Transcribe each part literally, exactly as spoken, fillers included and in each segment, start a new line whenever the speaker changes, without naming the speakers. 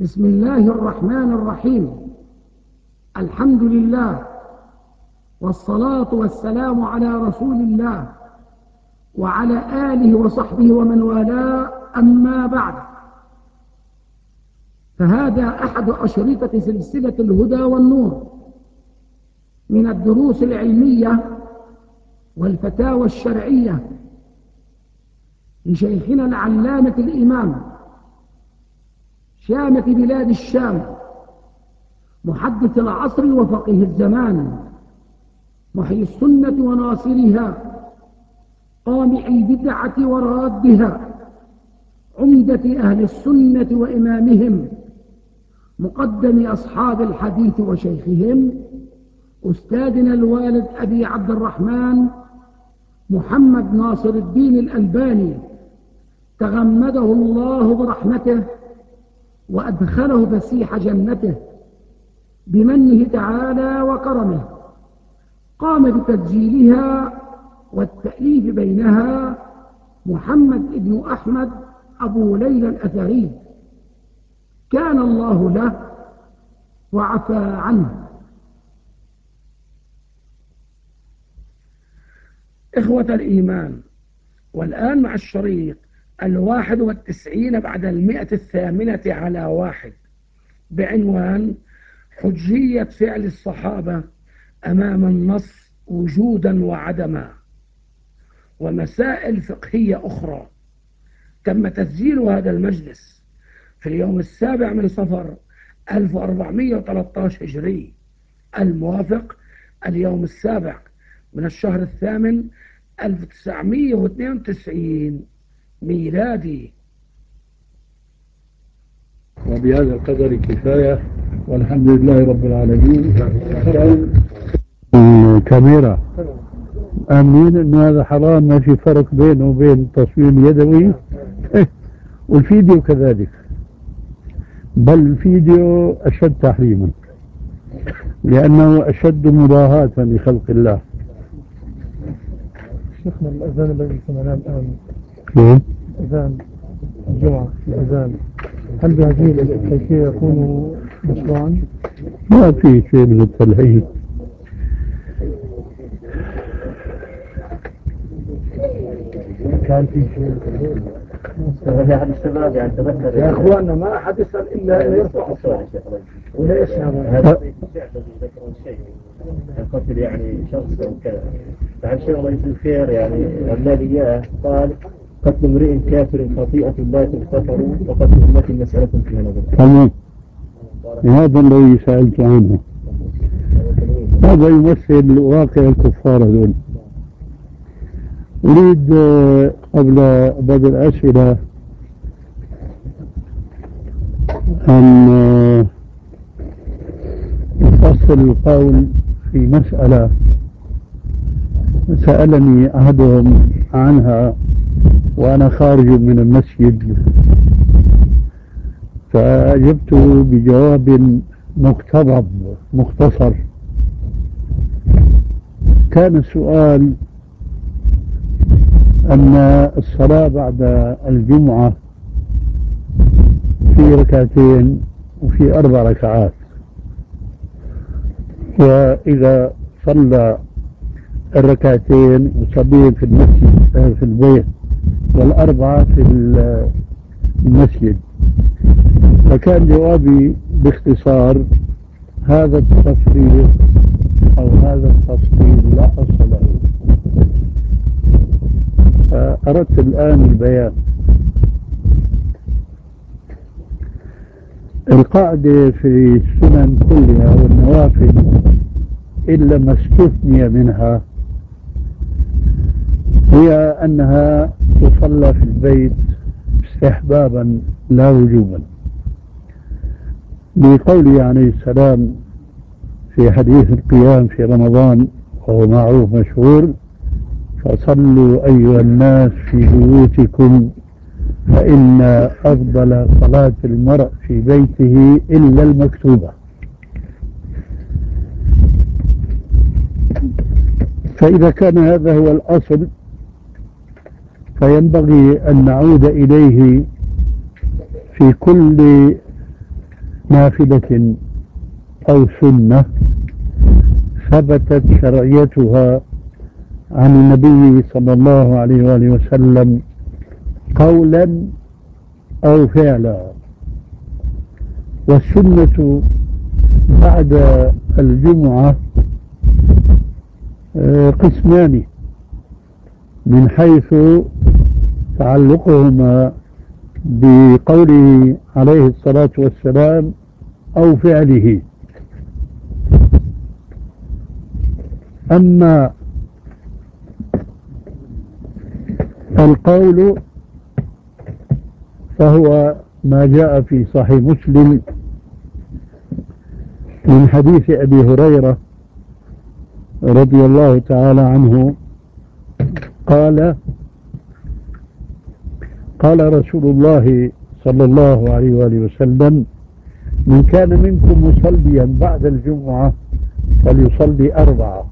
بسم الله الرحمن الرحيم. الحمد لله والصلاة والسلام على رسول الله وعلى آله وصحبه ومن والاه، أما بعد، فهذا أحد أشرطة سلسلة الهدى والنور من الدروس العلمية والفتاوى الشرعية لشيخنا العلامة الإمام شامة بلاد الشام، محدث العصر وفقيه الزمان، محيي السنة وناصرها، قامع البدعة ورادها، عمدة أهل السنة وإمامهم، مقدم أصحاب الحديث وشيخهم، أستاذنا الوالد أبي عبد الرحمن محمد ناصر الدين الألباني، تغمده الله برحمته وأدخله فسيح جنته بمنه تعالى وكرمه. قام بتسجيلها والتأليف بينها محمد بن أحمد أبو ليلى الأثري، كان الله له وعفى عنه. إخوة الإيمان، والآن مع الشريط الواحد والتسعين بعد المئة الثامنة على واحد، بعنوان حجية فعل الصحابة أمام النص وجودا وعدما، ومسائل فقهية أخرى. تم تسجيل هذا المجلس في اليوم السابع من صفر ألف وأربعمئة وثلاثة عشر هجري، الموافق اليوم السابع من الشهر الثامن ألف وتسعمئة واثنين وتسعين ميلادي.
وبهذا القدر كفاية، والحمد لله رب العالمين. الكاميرا آمنين أنه هذا حرام، ما في فرق بينه وبين التصوير اليدوي والفيديو كذلك، بل الفيديو أشد تحريما لأنه أشد مضاهاة لخلق الله.
شيخنا، الأذان الذي سمعناه الآن،
نعم،
أذان الجمعة، الأذان، هل بهذه الكيفية يكون مشروعا؟
ما في شيء من التلهي.
كان في شيء يا أحد الشباب يعني تذكر
يا أخوانا، ما أحد يسأل إلا أن يرفع الصوت وليش هذا
الشيخ الذي ذكره الشيخ القتل يعني شخص أو كذا، فهل شيء الله يجزيه الخير يعني الذي إياه قال قتل امرئ كافر خطيئة لا تغتفر وقتل أمة مسألة فيها نظر.
تمام، هذا الذي سألت عنه، هذا يمثل واقع الكفار هذول. أريد قبل بدء الأسئلة أن أفصل القول في مسألة سألني أحدهم عنها وأنا خارج من المسجد، فأجبت بجواب مقتضب مختصر. كان السؤال أن الصلاة بعد الجمعة في ركعتين وفي أربع ركعات، وإذا صلى الركعتين يصلي في المسجد في البيت والأربعة في المسجد. فكان جوابي باختصار هذا التفريق أو هذا التفصيل لا أصل له. فأردت الآن البيان. القاعدة في السنن كلها والنوافل إلا ما استثني منها هي أنها تصلى في البيت استحبابا لا وجوبا، لقوله عليه السلام في حديث القيام في رمضان وهو معروف مشهور: فصلوا أيها الناس في بيوتكم فإن أفضل صلاة المرء في بيته إلا المكتوبة. فإذا كان هذا هو الأصل فينبغي أن نعود إليه في كل نافلة أو سنة ثبتت شرعيتها عن النبي صلى الله عليه وآله وسلم قولا أو فعلا. والسنة بعد الجمعة قسمان من حيث تعلقهما بقوله عليه الصلاة والسلام أو فعله. أما القول فهو ما جاء في صحيح مسلم من حديث أبي هريرة رضي الله تعالى عنه قال قال رسول الله صلى الله عليه وآله وسلم: من كان منكم مصليا بعد الجمعة فليصلي أربعة.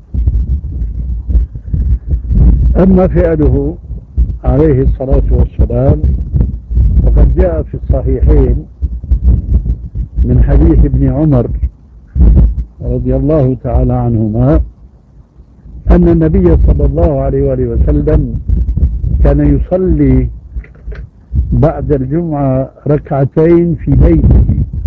أما فعله عليه الصلاة والسلام فقد جاء في الصحيحين من حديث ابن عمر رضي الله تعالى عنهما أن النبي صلى الله عليه وآله وسلم كان يصلي بعد الجمعة ركعتين في بيته.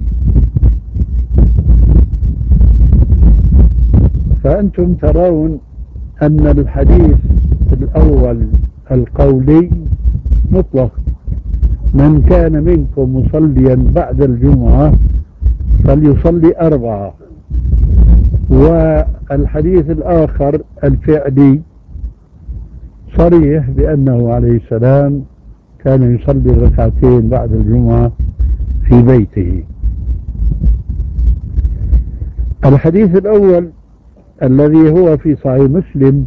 فأنتم ترون أن الحديث الأول القولي مطلق: من كان منكم مصليا بعد الجمعة فليصلي أربعة. والحديث الآخر الفعلي صريح بأنه عليه السلام كان يصلي ركعتين بعد الجمعة في بيته. الحديث الأول الذي هو في صحيح مسلم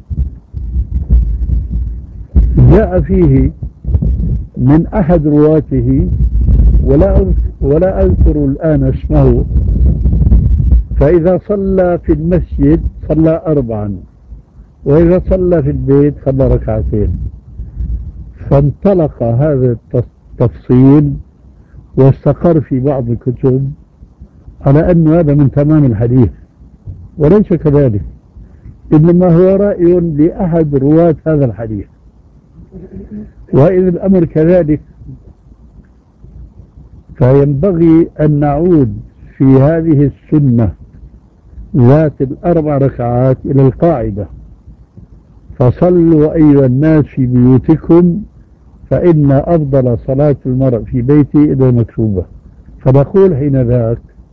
جاء فيه من أحد رواته ولا ولا أذكر الآن اسمه، فإذا صلى في المسجد صلى أربعا، وإذا صلى في البيت صلى ركعتين. فانطلق هذا التفصيل واستقر في بعض الكتب على أن هذا من تمام الحديث، وليس كذلك، إنما هو رأي لأحد رواة هذا الحديث. وإذا الأمر كذلك فينبغي أن نعود في هذه السنة ذات الأربع ركعات إلى القاعدة: فصلوا أيها الناس في بيوتكم فإن أفضل صلاة المرء في بيته إلى المكتوبة. فنقول حين ذاك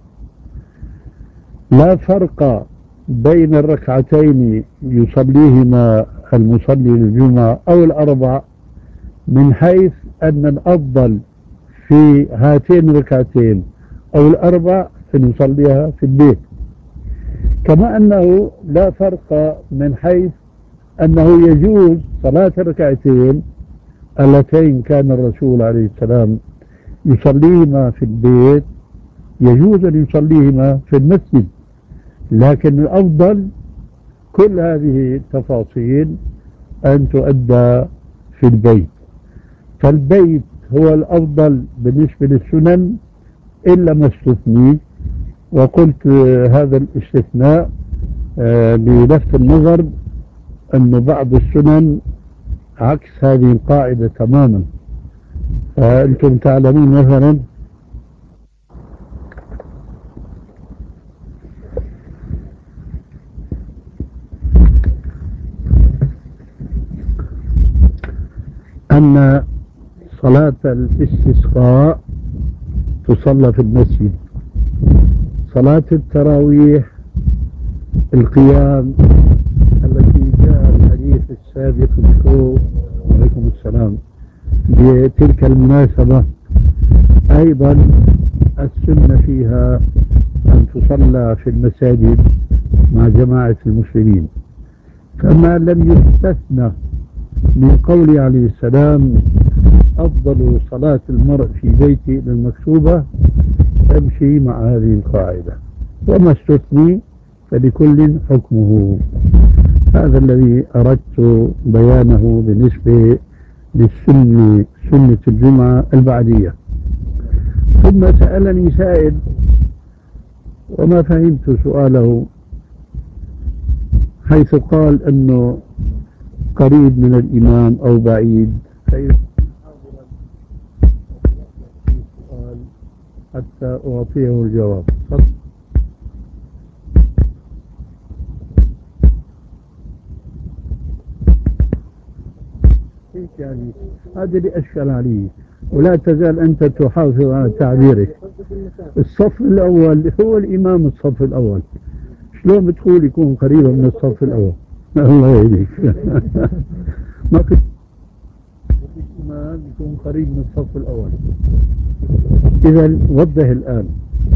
لا فرق بين الركعتين يصليهما المصلي للجمعة أو الأربع، من حيث أن الأفضل في هاتين الركعتين أو الأربع أن يصليها في البيت. كما أنه لا فرق من حيث أنه يجوز صلاة الركعتين اللتين كان الرسول عليه السلام يصليهما في البيت، يجوز أن يصليهما في المسجد، لكن الأفضل كل هذه التفاصيل أن تؤدى في البيت. فالبيت هو الأفضل بالنسبة للسنن إلا ما استثني، وقلت هذا الاستثناء للفت النظر أن بعض السنن عكس هذه القاعدة تماما. فأنتم تعلمون مثلا أن صلاة الاستسقاء تصلى في المسجد، صلاة التراويح القيام التي جاء الحديث السابق ذكره عليكم السلام بتلك المناسبة أيضا السنة فيها أن تصلى في المساجد مع جماعة المسلمين. فما لم يستثنى من قول عليه السلام أفضل صلاة المرء في بيته للمكتوبة تمشي مع هذه القاعدة، وما استثني فلكل حكمه. هذا الذي أردت بيانه بالنسبة للسنة، سنة الجمعة البعدية. ثم سألني سائل وما فهمت سؤاله، حيث قال أنه قريب من الإمام أو بعيد، حتى أعطيه الجواب. يعني هذا اللي أشكل عليه، ولا تزال أنت تحافظ على تعبيرك. الصف الأول هو الإمام، الصف الأول شلون بتقول يكون قريبا من الصف الأول؟ الله يهديك. ما كنت الإمام يكون قريب من الصف الأول. إذا وضح الآن.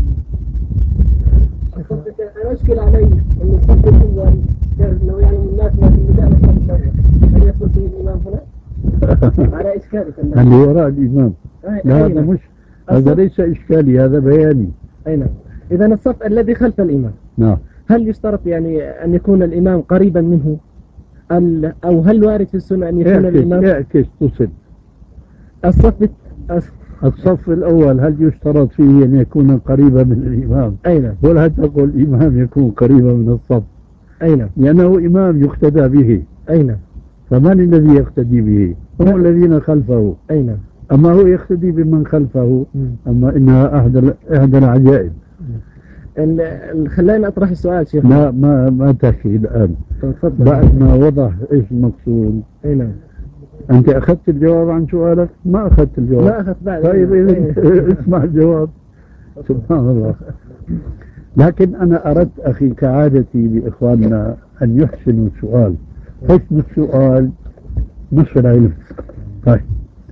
أنا أشكل علي أن الصف الأول لو يعني الناس ما في البداية الصف الأول هل يدخل فيه الإمام هنا؟ على إشكالك
اللي وراء الإمام. لا هذا مش، هذا ليس إشكالي، هذا بياني.
أي نعم. إذا الصف الذي خلف الإمام،
نعم،
هل يشترط يعني أن يكون الإمام قريبا منه، أو هل وارد في السنة أن يكون
اعكس
الإمام
اعكس تصل.
الصف
الصف الأول هل يشترط فيه أن يكون قريبا من الإمام؟
أي نعم.
ولا تقول الإمام يكون قريبا من الصف؟
أي نعم.
لأنه إمام يقتدى به.
أي نعم.
فمن الذي يقتدي به؟ هم الذين خلفه.
أي نعم.
أما هو يقتدي بمن خلفه. أما إنها أحد إحدى العجائب.
خلينا أطرح السؤال شيخ.
لا ما ما تحكي الآن.
تفضل.
بعد ما وضح إيش المقصود.
أي نعم.
أنت أخذت الجواب عن سؤالك؟ ما أخذت الجواب.
ما أخذت بعد.
طيب إذن اسمع الجواب. سبحان الله. لكن أنا أردت أخي كعادتي لإخواننا أن يحسنوا السؤال. حسن السؤال نصف العلم. طيب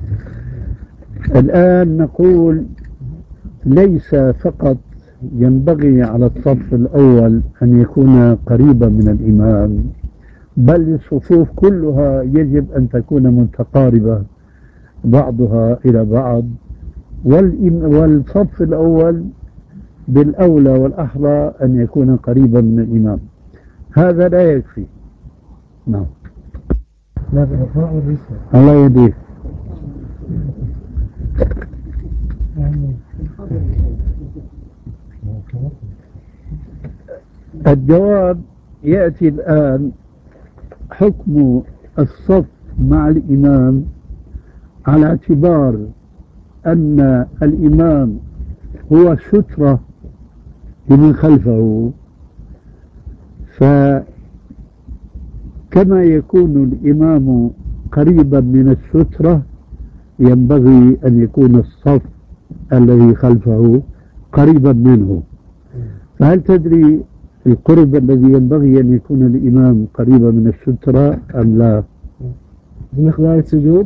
الآن نقول ليس فقط ينبغي على الصف الأول أن يكون قريبا من الإمام، بل الصفوف كلها يجب أن تكون متقاربة بعضها إلى بعض، والصف الأول بالأولى والأحرى أن يكون قريبا من الإمام. هذا لا يكفي. نعم. الله يهديك. الجواب يأتي الآن. حكم الصف مع الإمام على اعتبار أن الإمام هو سترة لمن خلفه، فكما يكون الإمام قريبا من السترة ينبغي أن يكون الصف الذي خلفه قريبا منه. فهل تدري القرب الذي ينبغي أن يكون الإمام قريبا من السترة أم لا؟
بمقدار السجود.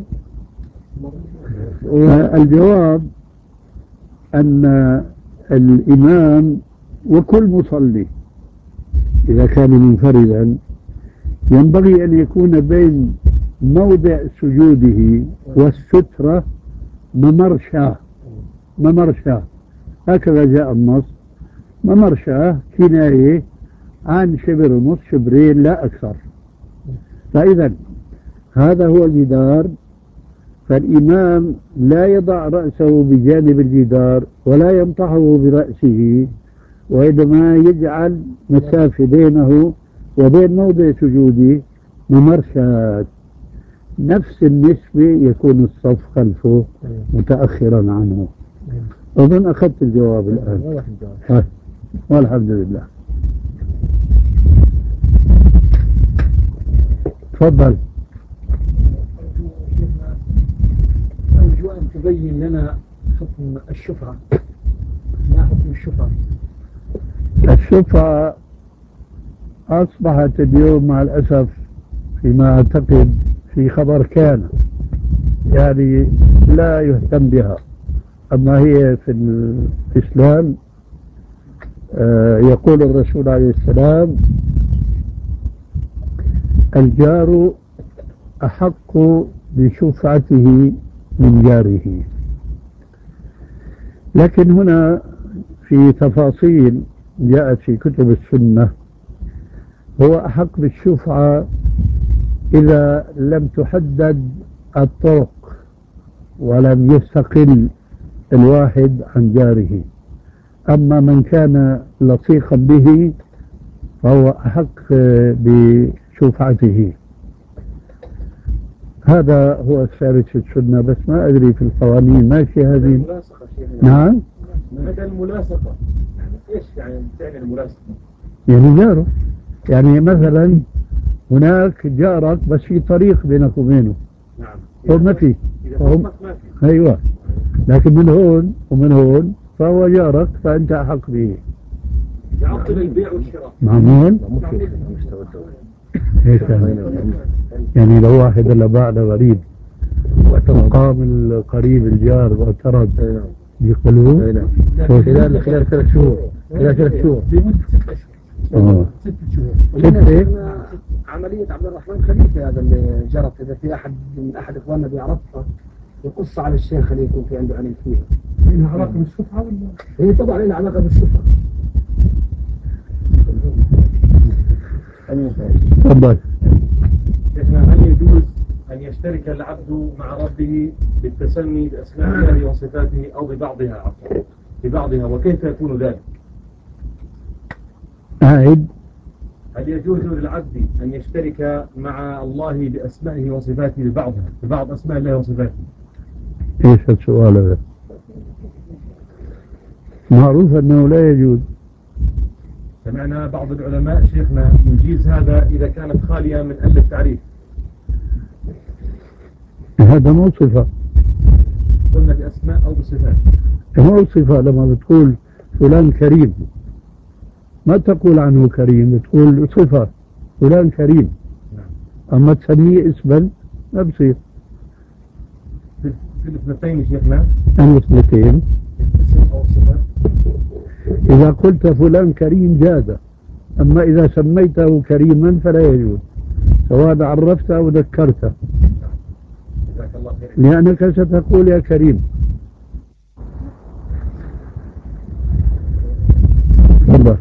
الجواب أن الإمام وكل مصلي إذا كان منفردا ينبغي أن يكون بين موضع سجوده والسترة ممرشاه. ممرشاه هكذا جاء النص. ممرشاه كناية عن شبر ونص، شبرين لا أكثر. فإذا هذا هو الجدار، فالإمام لا يضع رأسه بجانب الجدار ولا يمطحه برأسه، وإنما يجعل مسافة بينه وبين موضع سجوده ممرشات. نفس النسبة يكون الصف خلفه متأخرا عنه. أظن أخذت الجواب الآن. والحمد لله. تفضل.
أرجو أن تبين لنا حكم الشفعة. ما حكم الشفعة؟
الشفعة أصبحت اليوم مع الأسف فيما أعتقد في خبر كان، يعني لا يهتم بها. أما هي في الإسلام آه يقول الرسول عليه السلام: الجار أحق بشفعته من جاره. لكن هنا في تفاصيل جاءت في كتب السنة: هو أحق بالشفعة إذا لم تحدد الطرق ولم يستقل الواحد عن جاره. أما من كان لصيقا به فهو أحق بشفعته. هذا هو الثالث في السنة، بس ما أدري في القوانين ماشي هذه. نعم،
مدى الملاصقة يعني ايش يعني تعني الملاصقة؟
يعني جاره، يعني مثلا هناك جارك بس في طريق بينك وبينه.
نعم.
هو ما في،
إذا ما في.
أيوة، لكن من هون ومن هون فهو جارك فأنت أحق به.
يعطل البيع والشراء.
معمول هيك يعني لو واحد اللي باع غريب وقام القريب الجار واعترض يقبلوه خلال خلال ثلاث شهور خلال ثلاث شهور
لمدة ست أشهر. ست شهور.
ستة.
عملية عبد الرحمن خليفة هذا اللي جرت، إذا في أحد من أحد إخواننا بيعرفها يقص على الشيخ خليه يكون في عنده علم فيها. لها علاقة بالشفعة ولا؟ هي طبعا لها علاقة بالشفعة.
تفضل.
هل يجوز أن يشترك العبد مع ربه بالتسمي بأسماء الله وصفاته أو ببعضها عفوا ببعضها، وكيف يكون ذلك؟
أعد.
هل يجوز للعبد أن يشترك مع الله بأسمائه وصفاته ببعضها ببعض أسماء الله وصفاته؟
إيش السؤال هذا؟ معروف أنه لا يجوز.
سمعنا بعض العلماء شيخنا يجيز هذا إذا كانت خالية من ألف التعريف.
هذا مو صفة.
قلنا بأسماء أو بصفات.
مو صفة. لما بتقول فلان كريم ما تقول عنه كريم، تقول صفة فلان كريم. أما تسميه اسما ما بصير.
في الاثنتين شيخنا.
الاثنتين.
الاسم أو الصفة.
إذا قلت فلان كريم جاز، أما إذا سميته كريما فلا يجوز، سواء عرفته أو ذكرته، لأنك ستقول يا كريم. تفضل.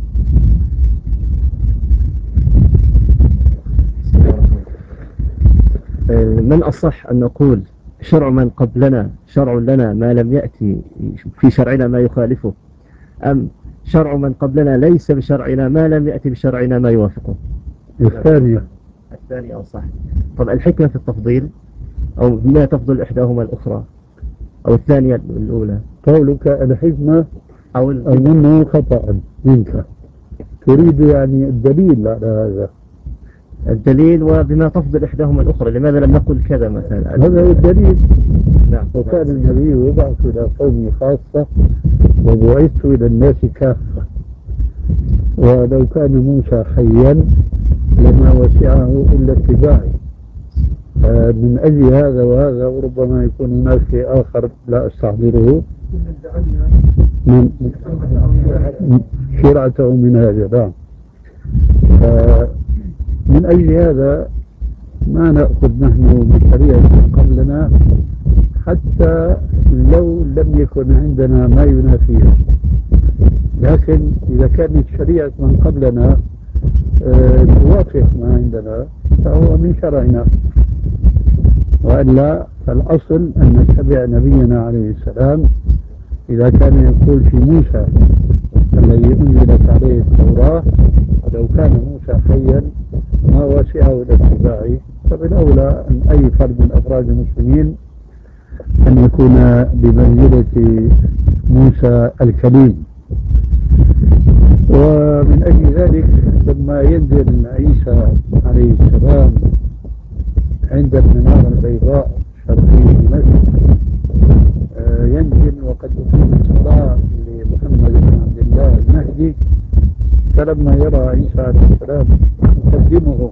من أصح أن نقول شرع من قبلنا شرع لنا ما لم يأتي في شرعنا ما يخالفه، أم شرع من قبلنا ليس بشرعنا ما لم يأتي بشرعنا ما يوافقه؟
الثانية.
الثانية أصح. طب الحكمة في التفضيل، أو ما تفضل إحداهما الأخرى، أو الثانية الأولى؟
قولك الحكمة
أو
أظنه خطأ منك، تريد يعني الدليل على هذا.
الدليل وبما تفضل إحداهما الأخرى، لماذا لم نقل كذا مثلا؟
هذا هو الدليل.
نعم.
وكان النبي يبعث إلى قومه خاصة وبعثت إلى الناس كافة، ولو كان موسى حيا لما وسعه إلا اتباعي. من أجل هذا وهذا، وربما يكون هناك شيء آخر لا أستحضره من شرعته من هذا. من أجل هذا ما نأخذ نحن بشريعة قبلنا حتى لو لم يكن عندنا ما ينافيها، لكن إذا كانت شريعة من قبلنا أه توافق ما عندنا فهو من شرعنا، وإلا فالأصل أن نتبع نبينا عليه السلام. إذا كان يقول في موسى الذي أنزلت عليه التوراة ولو كان موسى حيا ما وسعه إلى اتباعه، فبالأولى أن أي فرد من أفراد المسلمين أن يكون بمنزلة موسى الكليم. ومن أجل ذلك لما ينزل عيسى عليه السلام عند المنارة البيضاء شرقي دمشق، ينزل وقد أقيم الصلاة لمحمد بن عبد الله المهدي، فلما يرى عيسى عليه السلام يقدمه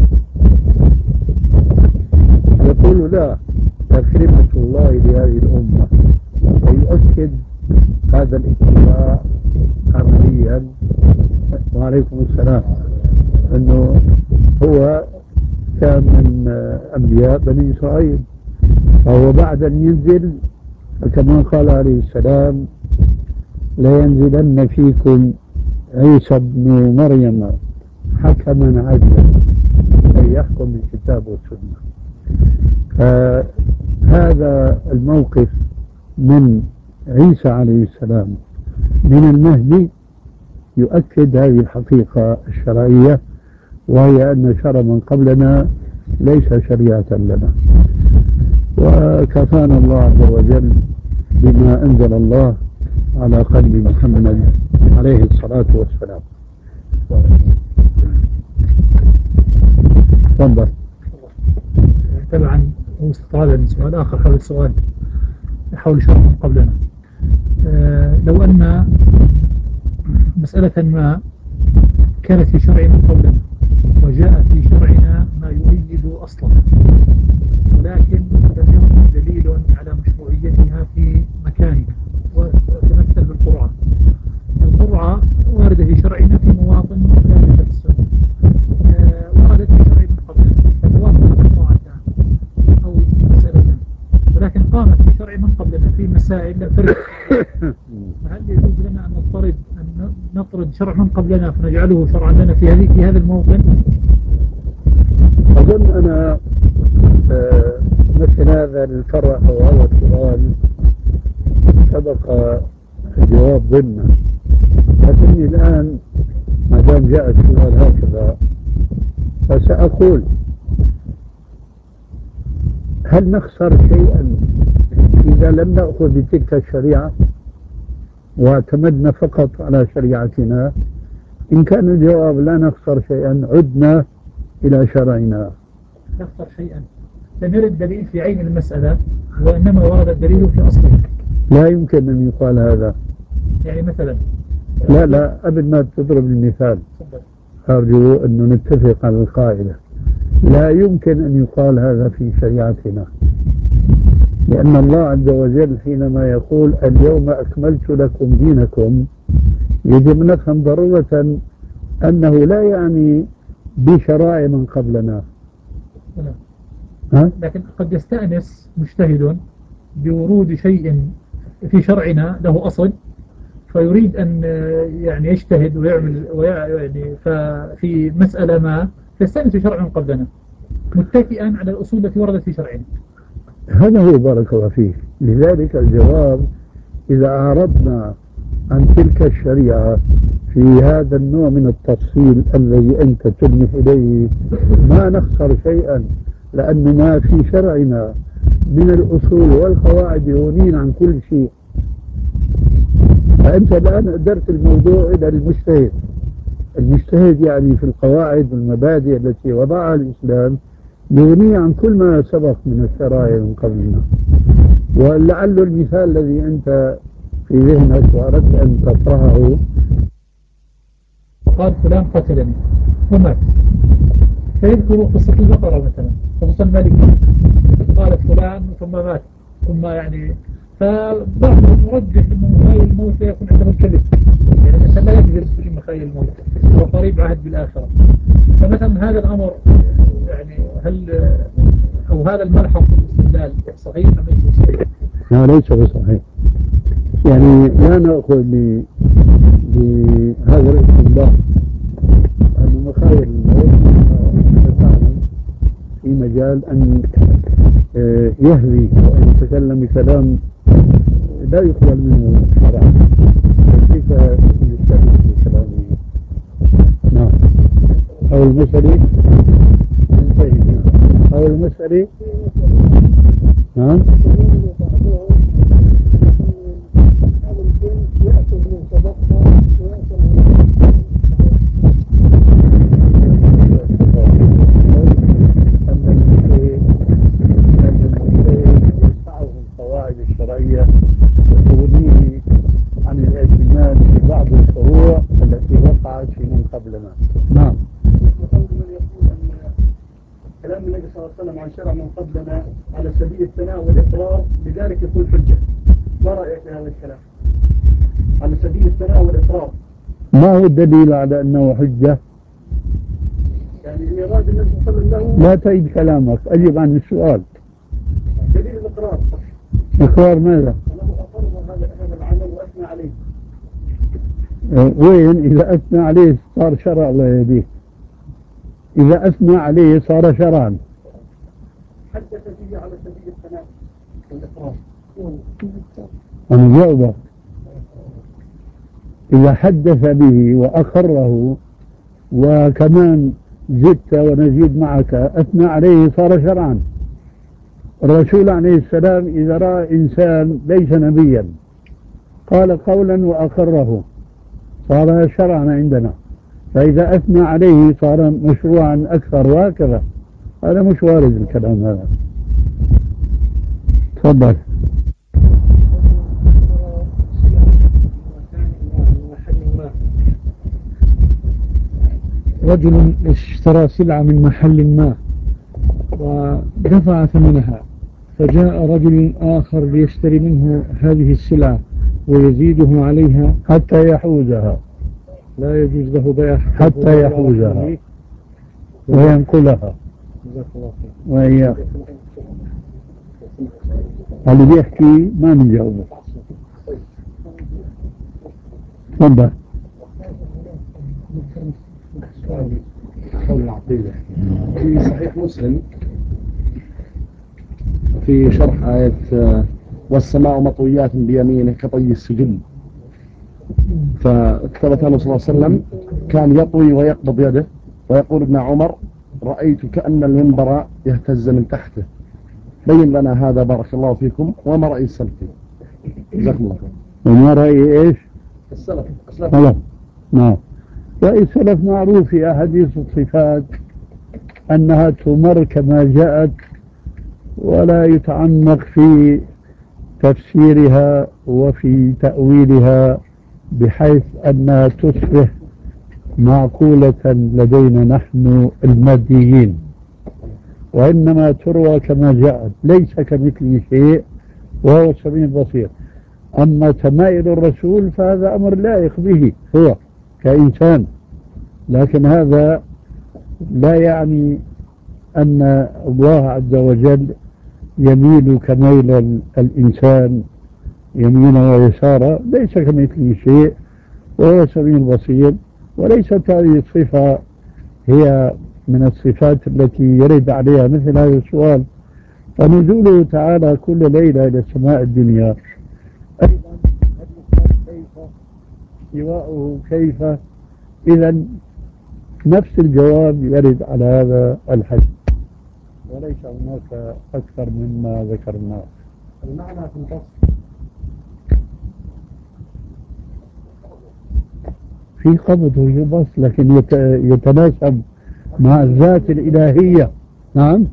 يقول لا تكريمة الله لهذه الأمة، ويؤكد هذا الاتباع عمليا. وعليكم السلام. أنه هو كان من أنبياء بني إسرائيل، فهو بعد أن ينزل كما قال عليه السلام لا ينزلن فيكم عيسى بن مريم حكما عدلا أي يحكم بالكتاب والسنة. فهذا الموقف من عيسى عليه السلام من المهدي يؤكد هذه الحقيقة الشرعية، وهي أن شرع من قبلنا ليس شريعة لنا. وكفانا الله عز وجل بما أنزل الله على قلب محمد عليه الصلاة والسلام. تفضل.
طبعا هو استطراد سؤال آخر حول السؤال حول شرع من قبلنا. أه لو أن مسألة ما كانت في شرع من قبلنا وجاء في شرعنا ما يؤيد أصلا، ولكن لم يكن دليل على مشروعيتها في مكاننا، وتمثل بالقرعة. القرعة واردة في شرعنا في مواطن ثابتة في السنة، أه وردت في شرع من قبلنا فتوافقت طاعتان أو مسألة، ولكن قامت في شرع من قبلنا في مسائل لم ترد. فهل يجوز لنا أن نطرد أن نطرد شرع من قبلنا فنجعله شرعا لنا في هذه في هذا الموطن؟
أظن أنا آه مثل هذا الفرع أو هذا السؤال سبق الجواب ضمنه، لكني الآن ما دام جاء السؤال هكذا فسأقول: هل نخسر شيئا إذا لم نأخذ بتلك الشريعة واعتمدنا فقط على شريعتنا؟ إن كان الجواب لا نخسر شيئا عدنا إلى شرعنا.
نخسر شيئا لم يرد دليل في عين المسألة، وإنما ورد الدليل في أصله.
لا يمكن أن يقال هذا.
يعني مثلا
لا لا قبل ما تضرب المثال أرجو أن نتفق على القاعدة: لا يمكن أن يقال هذا في شريعتنا، لأن الله عز وجل حينما يقول اليوم أكملت لكم دينكم يجب نفهم ضرورة أنه لا يعني بشرائع من قبلنا.
ها؟ لكن قد يستأنس مجتهد بورود شيء في شرعنا له أصل، فيريد أن يعني يجتهد ويعمل ويعني ففي مسألة ما فيستأنس شرع من قبلنا متكئا على الأصول التي وردت في شرعنا.
هذا هو بارك الله فيه. لذلك الجواب: إذا أعرضنا عن تلك الشريعة في هذا النوع من التفصيل الذي أنت تلمح إليه ما نخسر شيئا، لأن ما في شرعنا من الأصول والقواعد يغنين عن كل شيء. فأنت الآن أدرت الموضوع إلى المجتهد. المجتهد يعني في القواعد والمبادئ التي وضعها الإسلام يغني عن كل ما سبق من الشرائع من قبلنا. ولعل المثال الذي أنت في ذهنك وأردت أن تطرحه:
قال فلان قتلني ومات، فيذكر قصة البقرة مثلا، خصوصا مالك قالت فلان ثم مات ثم يعني، فبعضهم يرجح أن مخايل الموت لا يكون عنده الكذب، يعني الإنسان لا يكذب في مخايل الموت وقريب عهد بالآخرة. فمثلا هذا الأمر يعني هل أو هذا الملحظ في الاستدلال صحيح أم ليس صحيح؟
لا ليس بصحيح. يعني لا نأخذ بهذا الاستنباط أن مخايل الموت في مجال أن يهوي وأن يتكلم بكلام لا يقبل منه شرعا، كيف يستدل بكلامه؟ نعم. أو المسألة أو المسألة نعم. الشرعية وتغنيه عن الاعتماد في بعض الفروع التي وقعت في من قبلنا. نعم.
كلام النبي صلى الله عليه وسلم عن شرع من قبلنا على سبيل الثناء والإقرار لذلك يكون حجة. ما رأيك في هذا الكلام؟ على سبيل الثناء والإقرار
ما هو الدليل على أنه حجة؟
يعني إن أراد النبي صلى الله عليه وسلم
لا تعيد كلامك، أجب عن السؤال.
دليل الإقرار.
إقرار ماذا؟
أنه أقر هذا هذا العمل وأثنى عليه.
وين إذا أثنى عليه صار شرع؟ الله يهديك. إذا أثنى عليه صار شرعا.
حدث فيه على سبيل الثناء والإقرار.
أنا جاوبك. إذا حدث به وأقره وكمان زدت ونزيد معك أثنى عليه صار شرعا. الرسول عليه السلام إذا رأى إنسان ليس نبيا قال قولا وأقره صار شرعا عندنا، فإذا أثنى عليه صار مشروعا أكثر، وهكذا. هذا مش وارد الكلام هذا. تفضل.
رجل اشترى سلعة من محل ما ودفع ثمنها، فجاء رجل آخر ليشتري منه هذه السلعة ويزيده عليها
حتى يحوزها.
لا يجوز له بيع
حتى يحوزها وينقلها. وإياه اللي بيحكي ما بنجاوبه. تفضل.
في صحيح مسلم في شرح آية والسماء مطويات بيمينه كطي السجل، فكتبت أنه صلى الله عليه وسلم كان يطوي ويقبض يده، ويقول ابن عمر رأيت كأن المنبر يهتز من تحته. بين لنا هذا بارك الله فيكم، وما رأي السلف؟ جزاكم الله خير.
وما رأي إيش؟
السلف.
السلف. نعم. رأي السلف معروف في أحاديث الصفات أنها تمر كما جاءت، ولا يتعمق في تفسيرها وفي تأويلها بحيث أنها تصبح معقولة لدينا نحن الماديين، وإنما تروى كما جاءت، ليس كمثله شيء وهو السميع البصير. أما تمايل الرسول فهذا أمر لائق به هو كإنسان، لكن هذا لا يعني أن الله عز وجل يميل كميل الإنسان يمينا ويسارا، ليس كمثله شيء وهو السميع البصير. وليست هذه الصفة هي من الصفات التي يرد عليها مثل هذا السؤال. فنزوله تعالى كل ليلة إلى السماء الدنيا أيضا كيف، استواؤه كيف، إذا نفس الجواب يرد على هذا الحديث، وليس هناك أكثر مما ذكرناه.
المعنى في الفصل
في قبض ويبص، لكن يتناسب مع الذات الإلهية. نعم.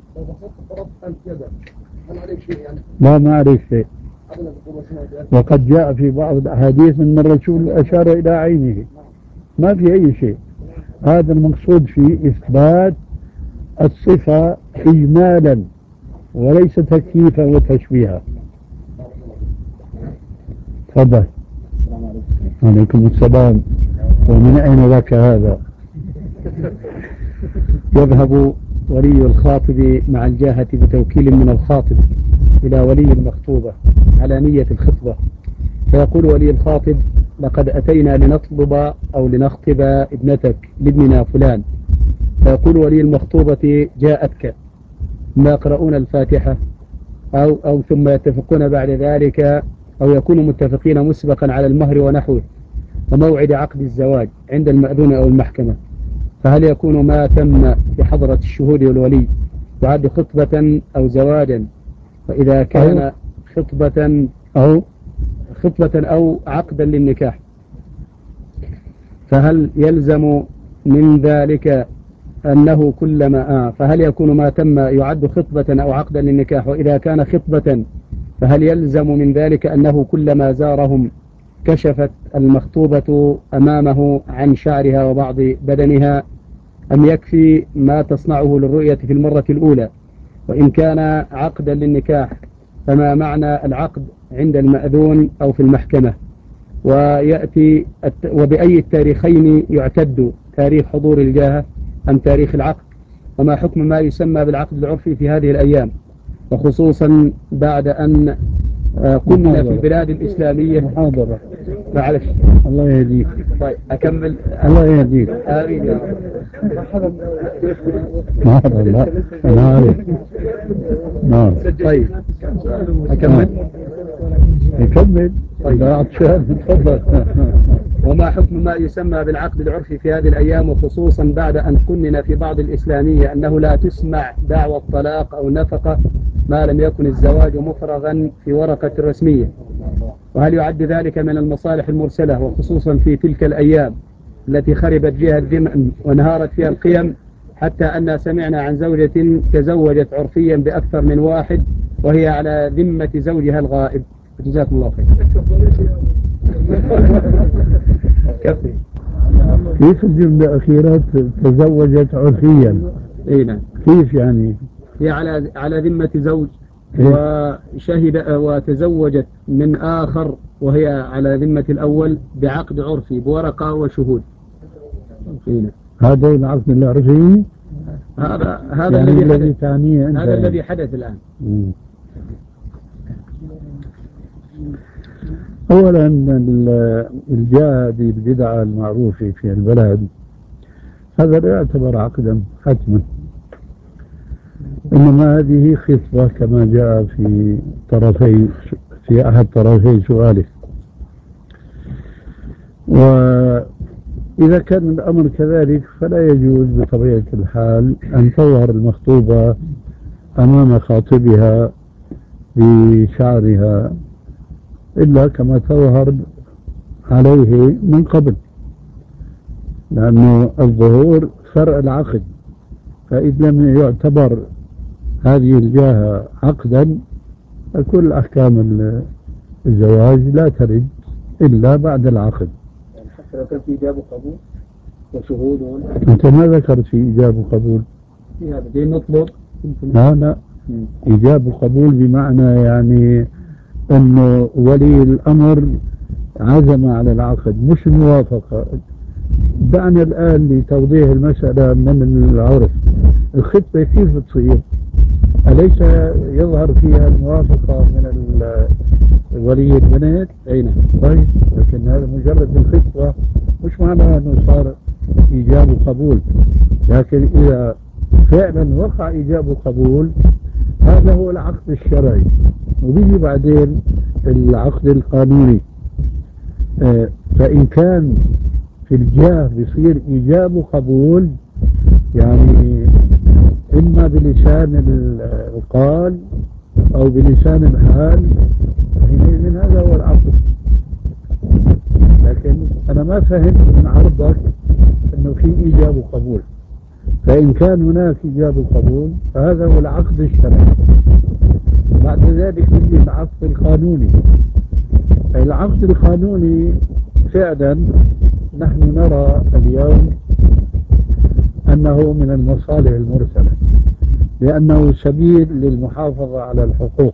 لا، ما عليك شيء. وقد جاء في بعض الأحاديث أن الرسول أشار إلى عينه، ما في أي شيء. هذا المقصود في إثبات الصفة إجمالا وليس تكييفا وتشبيها. تفضل. عليكم السلام. ومن أين لك هذا؟
يذهب ولي الخاطب مع الجاهة بتوكيل من الخاطب إلى ولي المخطوبة على نية الخطبة، فيقول ولي الخاطب لقد أتينا لنطلب أو لنخطب ابنتك لابننا فلان، فيقول ولي المخطوبة جاءتك، ثم يقرؤون الفاتحة أو, أو ثم يتفقون بعد ذلك، أو يكونوا متفقين مسبقا على المهر ونحوه وموعد عقد الزواج عند المأذون أو المحكمة. فهل يكون ما تم في حضرة الشهود والولي يعد خطبة أو زواجا؟ وإذا كان خطبة أو خطبة أو عقدا للنكاح، فهل يلزم من ذلك أنه كلما آه فهل يكون ما تم يعد خطبة أو عقدا للنكاح؟ وإذا كان خطبة فهل يلزم من ذلك أنه كلما زارهم كشفت المخطوبة أمامه عن شعرها وبعض بدنها، أم يكفي ما تصنعه للرؤية في المرة الأولى؟ وإن كان عقدا للنكاح فما معنى العقد عند المأذون أو في المحكمة؟ ويأتي وبأي التاريخين يعتد، تاريخ حضور الجاهة أم تاريخ العقد؟ وما حكم ما يسمى بالعقد العرفي في هذه الأيام، وخصوصا بعد أن كنا في البلاد الإسلامية؟
محاضرة.
معلش.
الله يهديك.
طيب أكمل.
الله يهديك.
آمين يا رب.
محاضرة. لا، أنا عارف. نعم.
طيب أكمل.
يكمل.
طيب.
لا عطشان. تفضل.
وما حكم ما يسمى بالعقد العرفي في هذه الأيام، وخصوصا بعد أن قنن في بعض الإسلامية أنه لا تسمع دعوى الطلاق أو نفقة ما لم يكن الزواج مفرغا في ورقة رسمية؟ وهل يعد ذلك من المصالح المرسلة، وخصوصا في تلك الأيام التي خربت فيها الذمم وانهارت فيها القيم، حتى أن سمعنا عن زوجة تزوجت عرفيا بأكثر من واحد وهي على ذمة زوجها الغائب؟ جزاكم الله خير. كفي.
كيف الجملة الأخيرة تزوجت عرفيا؟
اي نعم.
كيف يعني؟
هي على على ذمة زوج
إيه؟
وشهد وتزوجت من آخر وهي على ذمة الأول بعقد عرفي بورقة وشهود. إيه نعم.
هذا العقد العرفي؟
هذا هذا
يعني
الذي
الذي
حدث.
تعنيه أنت
هذا
يعني.
الذي حدث الآن.
مم. أولا الجهة بالبدعة المعروفة في البلد هذا لا يعتبر عقدا حتما، إنما هذه خطبة كما جاء في طرفي في أحد طرفي سؤاله. وإذا كان الأمر كذلك فلا يجوز بطبيعة الحال أن تظهر المخطوبة أمام خاطبها بشعرها إلا كما تظهر عليه من قبل، لأنه الظهور فرع العقد، فإذا لم يعتبر هذه الجاهة عقدا فكل أحكام الزواج لا ترد إلا بعد العقد.
يعني حتى لو كان في إجابة قبول وشهود.
أنت ما ذكرت في إجابة قبول؟
في هذا دي نطلب.
لا لا، إجابة قبول بمعنى يعني أنه ولي الأمر عزم على العقد مش الموافقة. دعنا الآن لتوضيح المسألة من العرف. الخطبة كيف تصير؟ أليس يظهر فيها الموافقة من ولي البنات؟ أين؟ طيب، لكن هذا مجرد الخطبة مش معناه أنه صار إيجاب وقبول. لكن إذا فعلا وقع إيجاب وقبول هذا هو العقد الشرعي، وبيجي بعدين العقد القانوني. آه فإن كان في الجاه بيصير إيجاب وقبول يعني إما بلسان القال أو بلسان الحال، حينئذ هذا هو العقد. لكن أنا ما فهمت من عرضك أنه في إيجاب وقبول، فإن كان هناك إيجاب وقبول فهذا هو العقد الشرعي. بعد ذلك يجي العقد القانوني. العقد القانوني فعلا نحن نرى اليوم أنه من المصالح المرسلة، لأنه سبيل للمحافظة على الحقوق،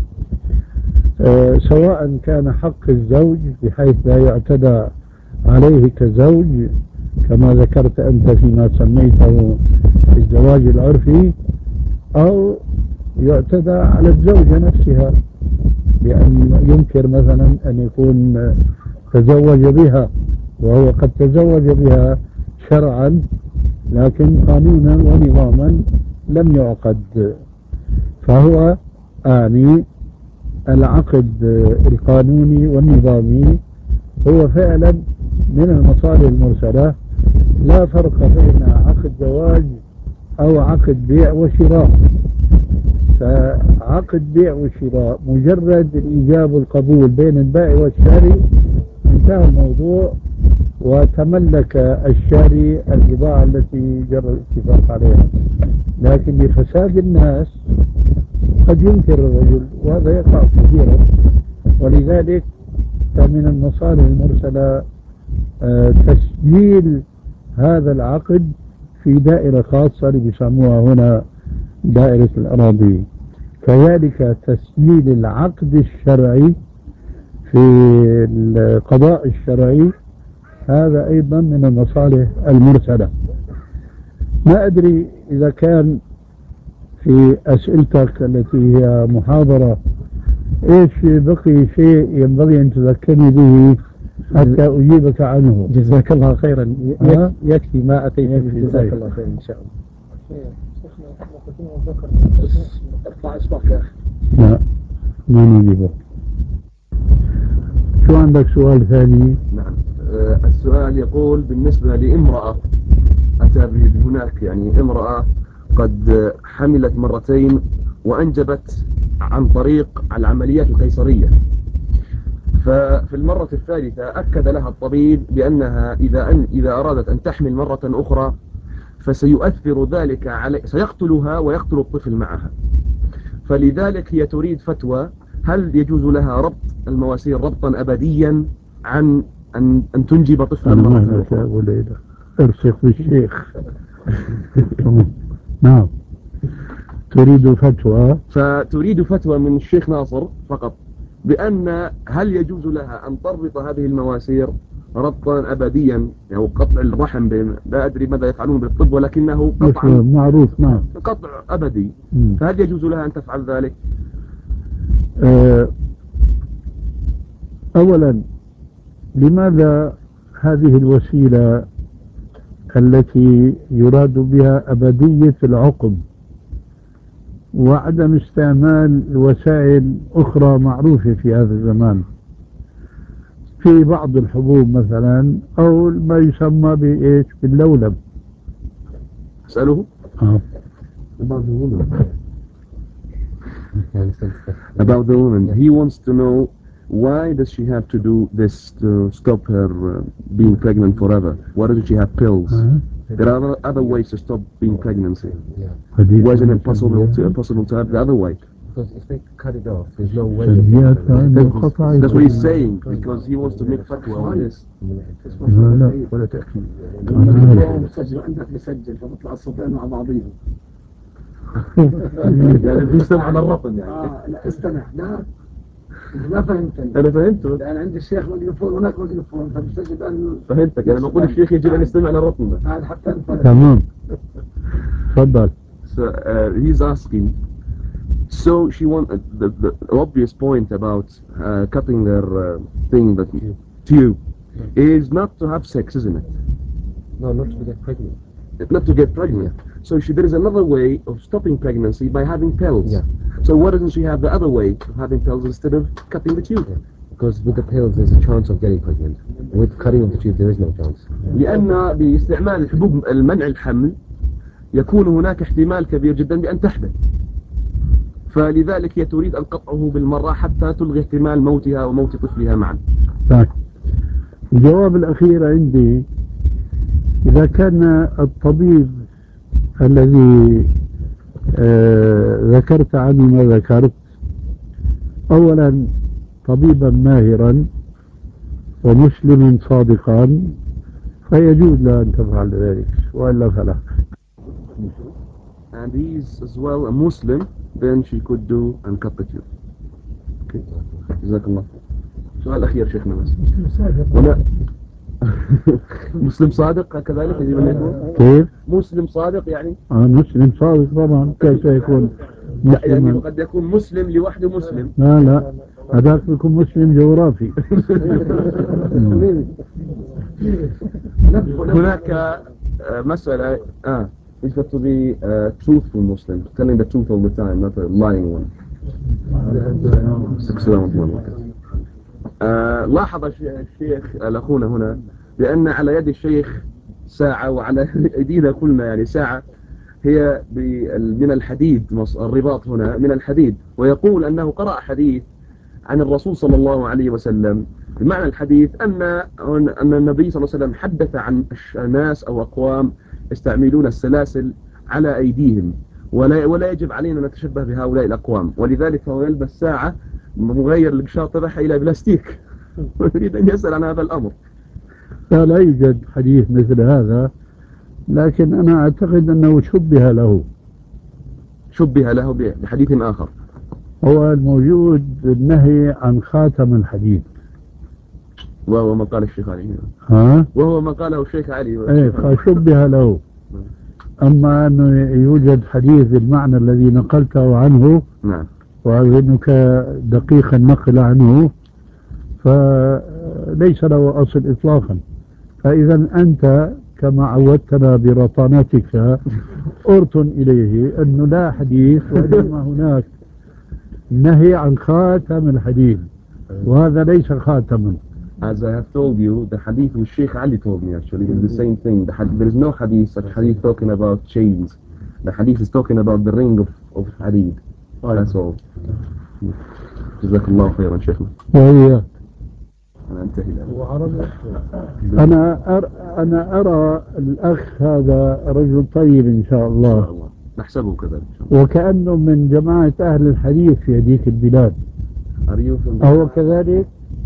أه سواء كان حق الزوج بحيث لا يعتدى عليه كزوج كما ذكرت أنت فيما سميته الزواج العرفي، أو يعتدى على الزوجة نفسها بأن ينكر مثلا أن يكون تزوج بها وهو قد تزوج بها شرعا لكن قانونا ونظاما لم يعقد. فهو آني العقد القانوني والنظامي هو فعلا من المصالح المرسلة. لا فرق بين عقد زواج أو عقد بيع وشراء. فعقد بيع وشراء مجرد الإيجاب والقبول بين البائع والشاري انتهى الموضوع، وتملك الشاري البضاعة التي جرى الاتفاق عليها. لكن لفساد الناس قد ينكر الرجل وهذا يقع كثيرا، ولذلك فمن المصالح المرسلة تسجيل هذا العقد في دائرة خاصة اللي بيسموها هنا دائرة الأراضي. كذلك تسجيل العقد الشرعي في القضاء الشرعي هذا أيضا من المصالح المرسلة. ما أدري إذا كان في أسئلتك التي هي محاضرة إيش بقي شيء ينبغي أن تذكرني به حتى أجيبك عنه.
جزاك الله خيرا. يكفي ما أتيت به. جزاك الله خيرا إن شاء الله.
ارفع اسمك يا أخي.
لا ما نجيبه. شو عندك سؤال ثاني؟
نعم. آه، السؤال يقول بالنسبة لامرأة أتى به هناك يعني امرأة قد حملت مرتين وأنجبت عن طريق العمليات القيصرية، ففي المرة الثالثة أكد لها الطبيب بأنها إذا أن إذا أرادت أن تحمل مرة أخرى فسيؤثر ذلك على سيقتلها ويقتل الطفل معها، فلذلك هي تريد فتوى هل يجوز لها ربط المواسير ربطا أبديا عن أن, أن تنجب طفلا
أنا
مرة
ما
أخرى.
أقول إيه ارسخ بالشيخ. نعم، تريد فتوى.
فتريد فتوى من الشيخ ناصر فقط بأن هل يجوز لها أن تربط هذه المواسير ربطا أبديا أو قطع الرحم بين لا أدري ماذا يفعلون بالطب ولكنه قطع
معروف. نعم،
قطع أبدي.
مم.
فهل يجوز لها أن تفعل ذلك؟
أه أولا، لماذا هذه الوسيلة التي يراد بها أبدية العقم وعدم استعمال وسائل أخرى معروفة في هذا الزمان في بعض الحبوب مثلا أو ما يسمى بإيش باللولب؟
أسأله
آه.
about the woman. He wants to know why does she have to do this to stop her uh, being pregnant forever? Why doesn't she have pills?
آه.
There are other, other ways to stop being pregnancy.
حديث
Why isn't
عن
it possible to,
السلبيات.
possible to have the other way?
Because if they cut it off, there's no way.
سلبيات لأنه قطع
That's what he's
السلبيات.
saying because he wants to make fatwa on this.
لا لا ولا تأكيد. أنا عارف.
عندك مسجل فبطلع الصوتين مع بعضيهم.
يعني بيستمع على الرقم يعني.
اه لا استمع. لا ما فهمتني.
أنا فهمته.
لأن عندي الشيخ ميكروفون هناك ميكروفون فبسجل أن
فهمتك. أنا بقول الشيخ يجب أن يستمع على الرقم.
هذا حتى
تمام. تفضل.
So uh, he's asking. So she want uh, the, the obvious point about uh, cutting their uh, thing that tube is not to have sex, isn't it?
No, not to get pregnant.
Not to get pregnant. Yeah. So she, there is another way of stopping pregnancy by having pills.
Yeah.
So why doesn't she have the other way of having pills instead of cutting the tube?
Yeah. Because with the pills there's a chance of getting pregnant. With cutting of the tube there is no chance.
لأن باستعمال الحبوب المنع الحمل يكون هناك احتمال كبير جدا بأن تحدث. فلذلك هي تريد أن قطعه بالمرة حتى تلغي احتمال موتها وموت طفلها معا.
طيب. الجواب الأخير عندي، إذا كان الطبيب الذي آه ذكرت عنه ما ذكرت أولا طبيبا ماهرا ومسلما صادقا فيجوز له أن تفعل ذلك وإلا فلا.
And he's as well a Muslim, then she could do and cut the tube. Okay. جزاك الله. سؤال أخير شيخنا بس. هنا مسلم صادق كذلك يجب أن يكون.
كيف؟
مسلم صادق يعني.
آه مسلم صادق طبعا. كيف يكون
لا يعني
مسلما؟
قد يكون مسلم لوحده مسلم.
لا لا هذاك بيكون مسلم جغرافي.
هناك مسألة آه He's got to be a truthful Muslim, telling the truth all the time, not a lying one. آه لاحظ الشيخ الأخونا هنا بأن على يد الشيخ ساعة وعلى أيدينا كلنا يعني ساعة هي من الحديد، الرباط هنا من الحديد، ويقول أنه قرأ حديث عن الرسول صلى الله عليه وسلم بمعنى الحديث أن أن النبي صلى الله عليه وسلم حدث عن ناس أو أقوام يستعملون السلاسل على أيديهم ولا ولا يجب علينا أن نتشبه بهؤلاء الأقوام، ولذلك هو يلبس ساعة مغير القشاط تبعها إلى بلاستيك ويريد أن يسأل عن هذا الأمر.
لا لا يوجد حديث مثل هذا، لكن أنا أعتقد أنه شبه له
شبه له بحديث آخر.
هو الموجود النهي عن خاتم الحديد،
وهو ما قال الشيخ علي.
ها؟
وهو ما قاله الشيخ علي.
ايه فشبه له. أما أنه يوجد حديث بالمعنى الذي نقلته عنه،
نعم،
وأظنك دقيق النقل عنه، فليس له أصل إطلاقا. فإذا أنت كما عودتنا برطانتك أرتن إليه أنه لا حديث، وإنما هناك نهي عن خاتم الحديد. وهذا ليس خاتما.
As I have told you, the hadith which Sheikh Ali told me actually is the same thing. The had- there is no hadith, such hadith talking about chains. The hadith is talking about the ring of, of hadith. That's all. جزاك الله خيرا شيخنا.
وهي
أنا أنتهي الآن.
أنا أر... أنا أرى الأخ هذا رجل طيب إن شاء
إن
الله.
شاء الله. نحسبه كذلك إن شاء الله.
وكأنه من جماعة أهل الحديث في هذيك البلاد.
Are you from
أهو كذلك؟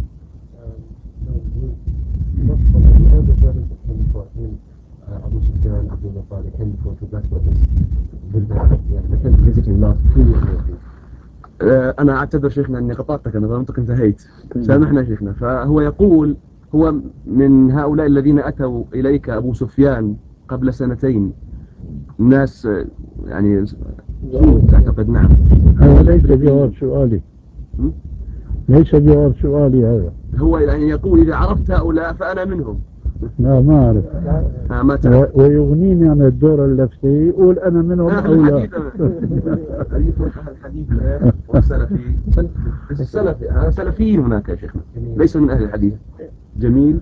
Abu Sufyan, Abdullah Father came for to back with us. They came visiting last two years.
آه، أنا أعتذر شيخنا أني قطعتك، أنا ظننتك انتهيت. سامحنا شيخنا. فهو يقول هو من هؤلاء الذين أتوا إليك أبو سفيان قبل سنتين، ناس آه، يعني تعتقد. نعم.
هذا ليس جواب سؤالي.
م?
ليس جواب سؤالي هذا.
هو يعني يقول إذا عرفت هؤلاء فأنا منهم.
لا ما أعرف.
آه ما تعرف.
و... ويغنيني عن الدور اللفظي يقول أنا منهم أو لا.
الحديث والسلفي السلفي أنا سلفيين هناك يا شيخنا، ليس من أهل الحديث. جميل.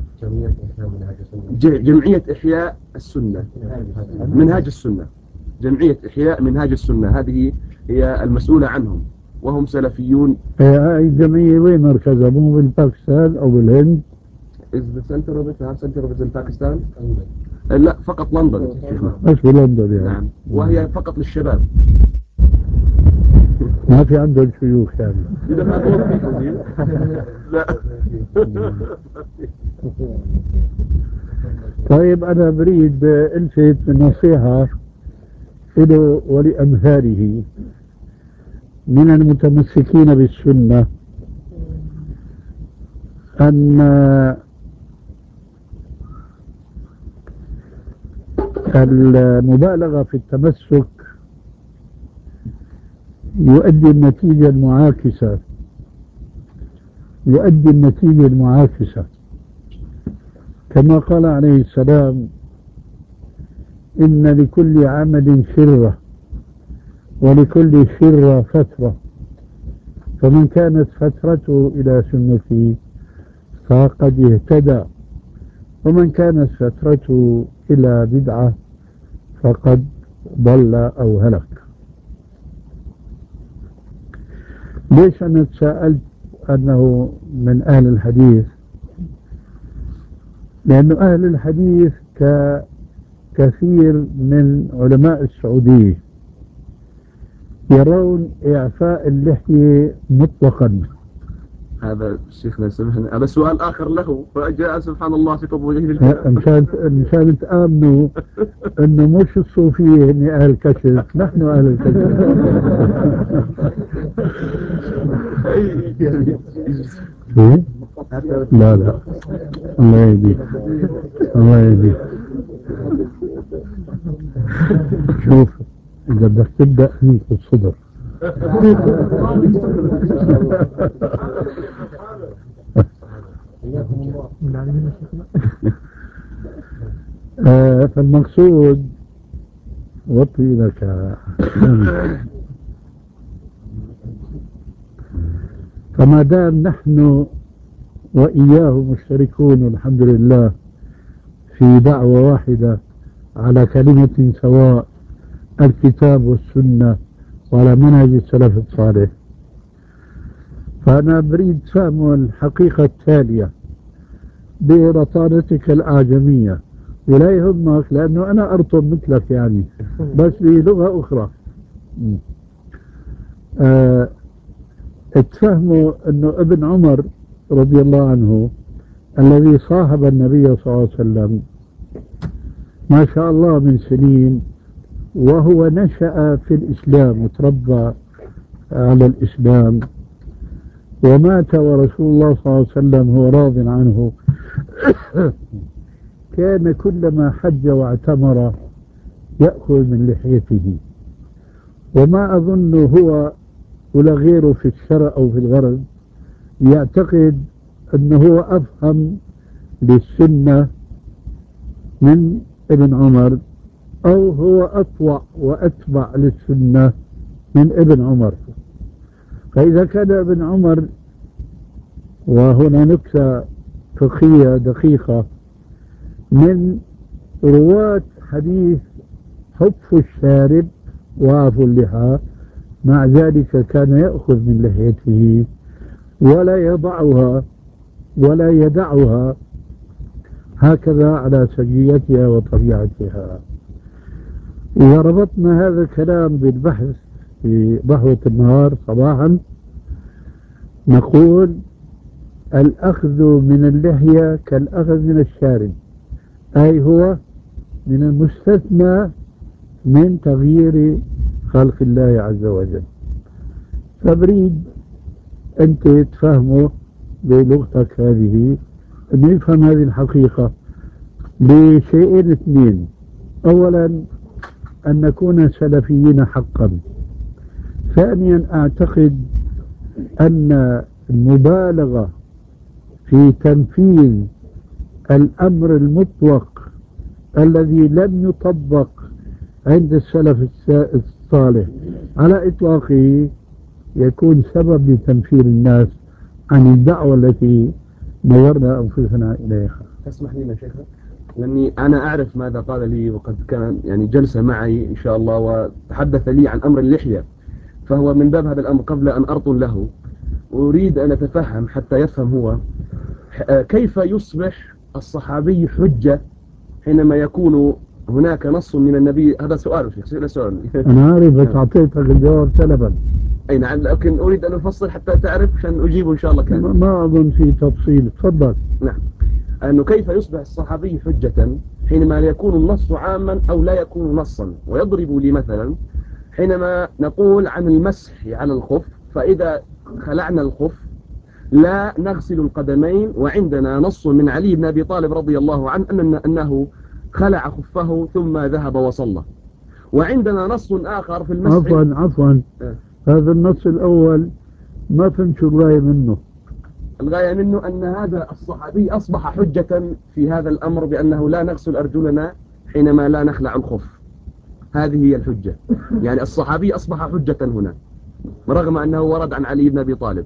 جمعية إحياء السنة، منهاج السنة. جمعية إحياء منهاج السنة هذه هي المسؤولة عنهم، وهم سلفيون.
هاي الجمعية وين مركزها؟ مو بالباكستان أو بالهند؟
Is the center of it, the center of it in Pakistan? لا فقط لندن شيخنا.
بس بلندن يعني.
نعم. وهي فقط للشباب.
ما في عندهم شيوخ يعني.
إذا ما توفيق لا.
طيب أنا بريد ألفت نصيحة له ولأمثاله من المتمسكين بالسنة أن المبالغة في التمسك يؤدي النتيجة المعاكسة يؤدي النتيجة المعاكسة كما قال عليه السلام: إن لكل عمل شرة ولكل شرة فترة، فمن كانت فترته إلى سنتي فقد اهتدى، ومن كانت فترته إلى بدعة فقد ضل أو هلك. ليش أنا تساءلت أنه من أهل الحديث؟ لأن أهل الحديث ككثير من علماء السعودية يرون إعفاء اللحية مطلقا.
هذا شيخنا سمحنا، هذا سؤال آخر له، فجاء سبحان الله في طب وجهه الكلام.
مشان مشان تآمنوا إنه مش الصوفية هن أهل الكشف، نحن أهل الكشف. لا لا، الله يهديك، الله يهديك. شوف إذا بدك تبدأ هنيك بالصدر. آه فالمقصود وطي لك. فما دام نحن وإياه مشتركون والحمد لله في دعوة واحدة على كلمة سواء، الكتاب والسنة وعلى منهج السلف الصالح، فأنا بريد فهم الحقيقة التالية برطانتك الأعجمية، ولا يهمك لأنه أنا أرطب مثلك يعني، بس بلغة أخرى. أه اتفهموا أنه ابن عمر رضي الله عنه الذي صاحب النبي صلى الله عليه وسلم ما شاء الله من سنين، وهو نشأ في الإسلام وتربى على الإسلام، ومات ورسول الله صلى الله عليه وسلم هو راض عنه. كان كلما حج واعتمر يأخذ من لحيته، وما أظن هو ولا غيره في الشرق أو في الغرب يعتقد أنه هو أفهم للسنة من ابن عمر، أو هو أطوع وأتبع للسنة من ابن عمر. فإذا كان ابن عمر وهنا نكتة فقهية دقيقة من رواة حديث حف الشارب وعفو اللحى، مع ذلك كان يأخذ من لحيته ولا يضعها ولا يدعها هكذا على سجيتها وطبيعتها. وربطنا هذا الكلام بالبحث في ضحوة النهار صباحا، نقول الأخذ من اللحية كالأخذ من الشارب، أي هو من المستثنى من تغيير خلق الله عز وجل. فبريد أنت تفهمه بلغتك هذه، أن يفهم هذه الحقيقة بشيئين اثنين: أولا أن نكون سلفيين حقا، ثانيا أعتقد أن المبالغة في تنفيذ الأمر المطلق الذي لم يطبق عند السلف الصالح على إطلاقه يكون سبب لتنفير الناس عن الدعوة التي نورنا أنفسنا إليها.
تسمح لي يا شيخ، لأني أنا أعرف ماذا قال لي، وقد كان يعني جلس معي إن شاء الله وتحدث لي عن أمر اللحية، فهو من باب هذا الأمر قبل أن أرطل له أريد أن أتفهم حتى يفهم هو كيف يصبح الصحابي حجة حينما يكون هناك نص من النبي. هذا سؤال شيخ، سؤال سؤال
أنا عارف بس أعطيتك الجواب سلبا.
أي نعم، لكن أريد أن أفصل حتى تعرف عشان أجيبه إن شاء الله كامل.
ما أظن في تفصيل، تفضل.
نعم، أنه كيف يصبح الصحابي حجة حينما يكون النص عاما أو لا يكون نصا. ويضرب لي مثلا حينما نقول عن المسح على الخف، فإذا خلعنا الخف لا نغسل القدمين، وعندنا نص من علي بن أبي طالب رضي الله عنه أن أنه خلع خفه ثم ذهب وصلى. وعندنا نص آخر في المسح.
عفوا عفوا
آه.
هذا النص الأول ما فهمت الغاية منه.
الغاية منه أن هذا الصحابي أصبح حجة في هذا الأمر بأنه لا نغسل أرجلنا حينما لا نخلع الخف. هذه هي الحجة، يعني الصحابي أصبح حجة هنا رغم أنه ورد عن علي بن أبي طالب.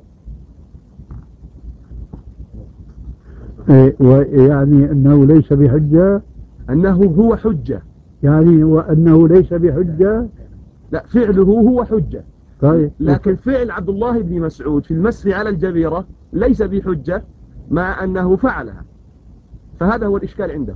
يعني أنه ليس بحجة،
أنه هو حجة،
يعني وأنه ليس بحجة.
لا، فعله هو حجة.
طيب،
لكن فعل عبد الله بن مسعود في المسح على الجبيرة ليس بحجة مع أنه فعلها، فهذا هو الإشكال عنده.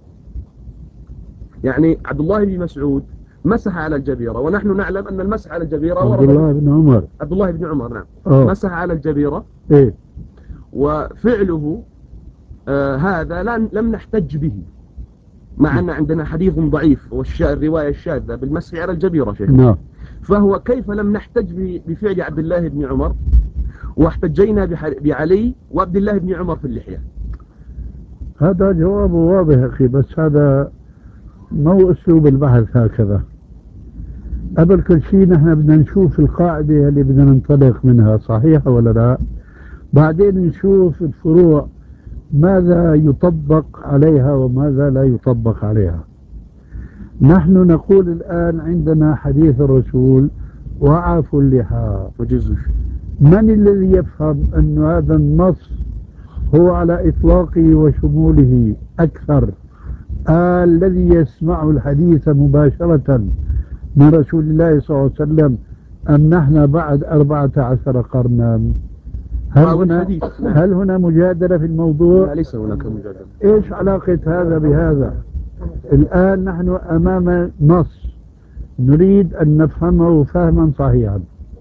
يعني عبد الله بن مسعود مسح على الجبيرة، ونحن نعلم أن المسح على الجبيرة
عبد الله بن عمر
عبد الله بن عمر نعم
أوه.
مسح على الجبيرة.
إيه؟
وفعله آه هذا لم نحتج به، مع أن عندنا حديث ضعيف والرواية الشاذة بالمسح على الجبيرة شيخ.
نعم.
فهو كيف لم نحتج بفعل عبد الله بن عمر واحتجينا بعلي وعبد الله بن عمر في اللحية؟
هذا جواب واضح أخي، بس هذا مو أسلوب البحث هكذا. قبل كل شيء نحن بدنا نشوف القاعدة اللي بدنا ننطلق منها صحيحة ولا لا، بعدين نشوف الفروع ماذا يطبق عليها وماذا لا يطبق عليها. نحن نقول الآن عندنا حديث الرسول وعافوا اللحى
وجزوا.
من الذي يفهم أن هذا النص هو على إطلاقه وشموله أكثر؟ آه الذي يسمع الحديث مباشرة من رسول الله صلى الله عليه وسلم أم نحن بعد أربعة عشر قرنا؟ هل هنا, هل هنا مجادلة في الموضوع؟
لا، ليس هناك مجادلة.
إيش علاقة هذا بهذا؟ الآن نحن أمام نص نريد أن نفهمه فهما صحيحا: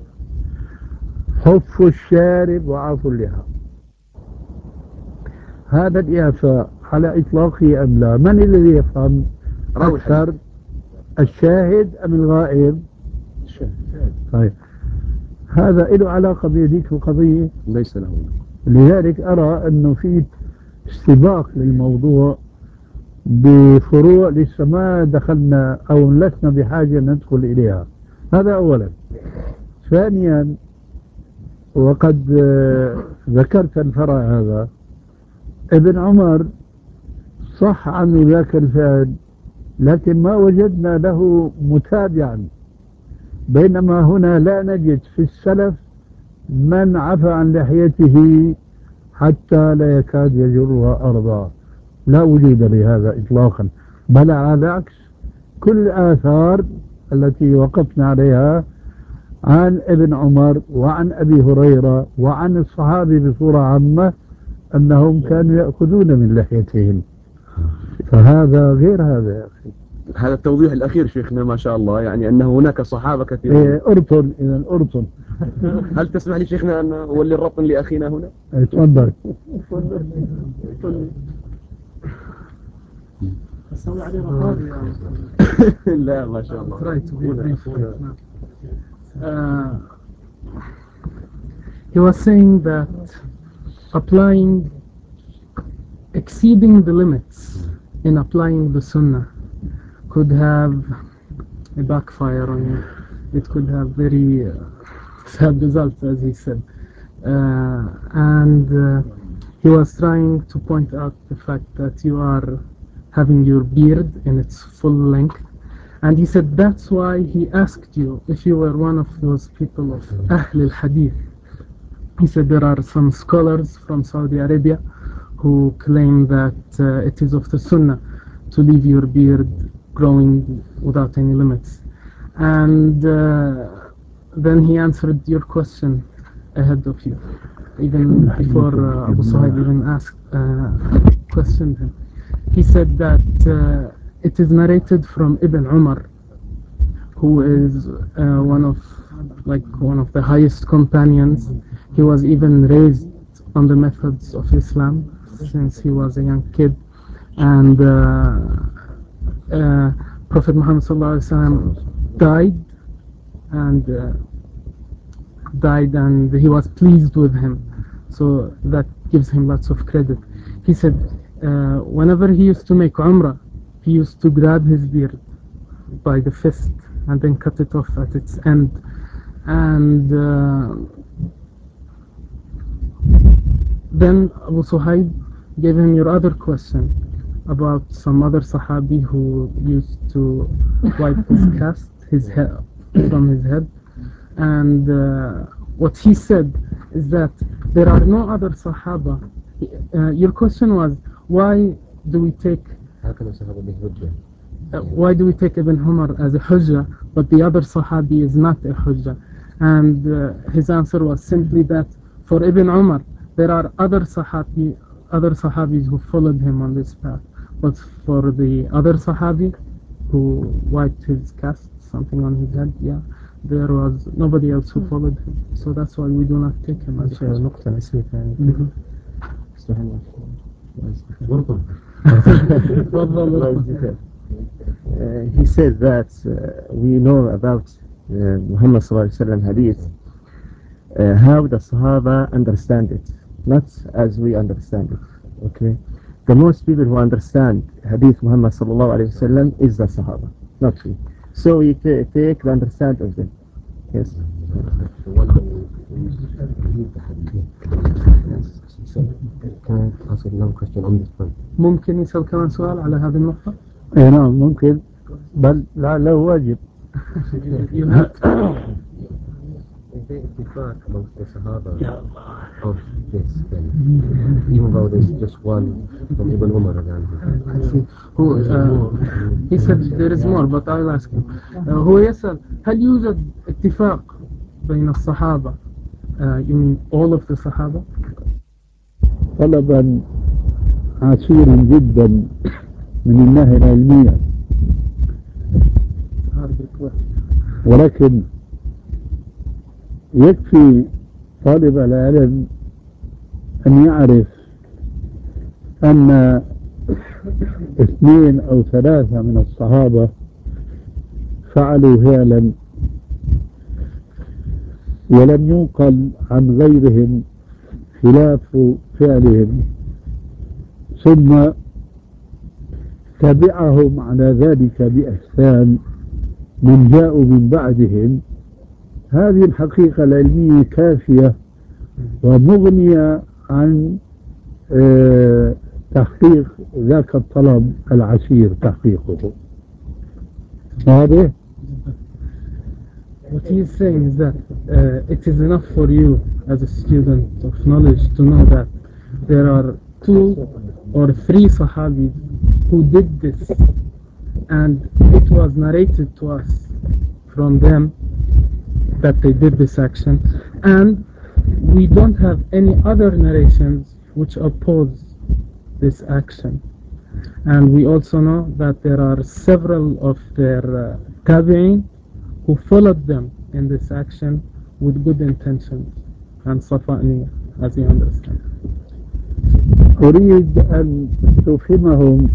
حف الشارب وعفو اللحى. هذا الإعفاء على إطلاقه أم لا؟ من الذي يفهم أكثر، الشاهد أم الغائب؟
الشاهد.
طيب، هذا له علاقة بهذيك القضية؟
ليس له.
لذلك أرى أنه في استباق للموضوع بفروع لسه ما دخلنا أو لسنا بحاجة ندخل إليها. هذا أولا. ثانيا، وقد ذكرت الفرع هذا، ابن عمر صح عنه ذاك الفعل لكن ما وجدنا له متابعا، بينما هنا لا نجد في السلف من عفى عن لحيته حتى لا يكاد يجرها أرضا. لا وجود لهذا إطلاقا، بل على العكس كل الآثار التي وقفنا عليها عن ابن عمر وعن أبي هريرة وعن الصحابة بصورة عامة أنهم كانوا يأخذون من لحيتهم، فهذا غير هذا يا أخي.
هذا التوضيح الأخير شيخنا ما شاء الله، يعني أن هناك صحابة كثيرون.
إيه أرطن، إذا أرطن.
هل تسمح لي شيخنا أن أولي الرطن لأخينا هنا؟
إيه تفضل.
لا ما شاء الله.
Uh, he was saying that applying, exceeding the limits in applying the Sunnah could have a backfire on you. It could have very uh, sad results, as he said. Uh, and uh, he was trying to point out the fact that you are having your beard in its full length. And he said that's why he asked you if you were one of those people of Ahl al-Hadith. He said there are some scholars from Saudi Arabia who claim that uh, it is of the Sunnah to leave your beard growing without any limits. And uh, then he answered your question ahead of you, even before uh, Abu Suhaib even asked, uh, questioned him. He said that uh, it is narrated from Ibn Umar, who is uh, one of like one of the highest companions. He was even raised on the methods of Islam since he was a young kid, and uh, uh, Prophet Muhammad sallallahu alaihi wasallam died and uh, died and he was pleased with him, so that gives him lots of credit. He said uh, whenever he used to make Umrah, he used to grab his beard by the fist and then cut it off at its end. And uh, then Abu Suhaib gave him your other question about some other Sahabi who used to wipe his cast, his hair from his head. And uh, what he said is that there are no other Sahaba. Uh, your question was, why do we take Uh, why do we take Ibn Umar as a hujjah, but the other Sahabi is not a hujjah? And uh, his answer was simply that for Ibn Umar, there are other Sahabi, other Sahabis who followed him on this path, but for the other Sahabi who wiped his cast, something on his head, yeah, there was nobody else who followed him. So that's why we do not take him as a hujjah.
Uh, he said that uh, we know about uh, Muhammad sallallahu alaihi wasallam hadith, uh, how the Sahaba understand it, not as we understand it. Okay, the most people who understand hadith Muhammad sallallahu alaihi wasallam is the Sahaba, not we. So we t- take the understand of them. Yes.
Can I ask a long question on this point?
ممكن يسأل كمان سؤال على هذه النقطة؟
اي نعم ممكن، بل لعله واجب.
You have
Is there ittifaq amongst the Sahaba of this then? Even though there's just one from Ibn Umar again.
I see. Who, uh, he said there is more, but I'll ask him. Uh, هو يسأل هل يوجد اتفاق بين الصحابة؟ Uh, you mean all of the Sahaba?
طلبا عسيرا جدا من الناحية العلمية، ولكن يكفي طالب العلم أن يعرف أن اثنين أو ثلاثة من الصحابة فعلوا فعلا ولم ينقل عن غيرهم خلاف فعلهم، ثم تبعهم على ذلك بإحسان من جاءوا من بعدهم. هذه الحقيقة العلمية كافية ومغنية عن اه تحقيق ذاك الطلب العسير تحقيقه. هذا
What he is saying is that uh, it is enough for you as a student of knowledge to know that there are two or three Sahabis who did this, and it was narrated to us from them that they did this action, and we don't have any other narrations which oppose this action. And we also know that there are several of their uh, tabi'in who followed them in this action with good intentions and صفاء نية, as you understand.
أريد أن تفهمهم.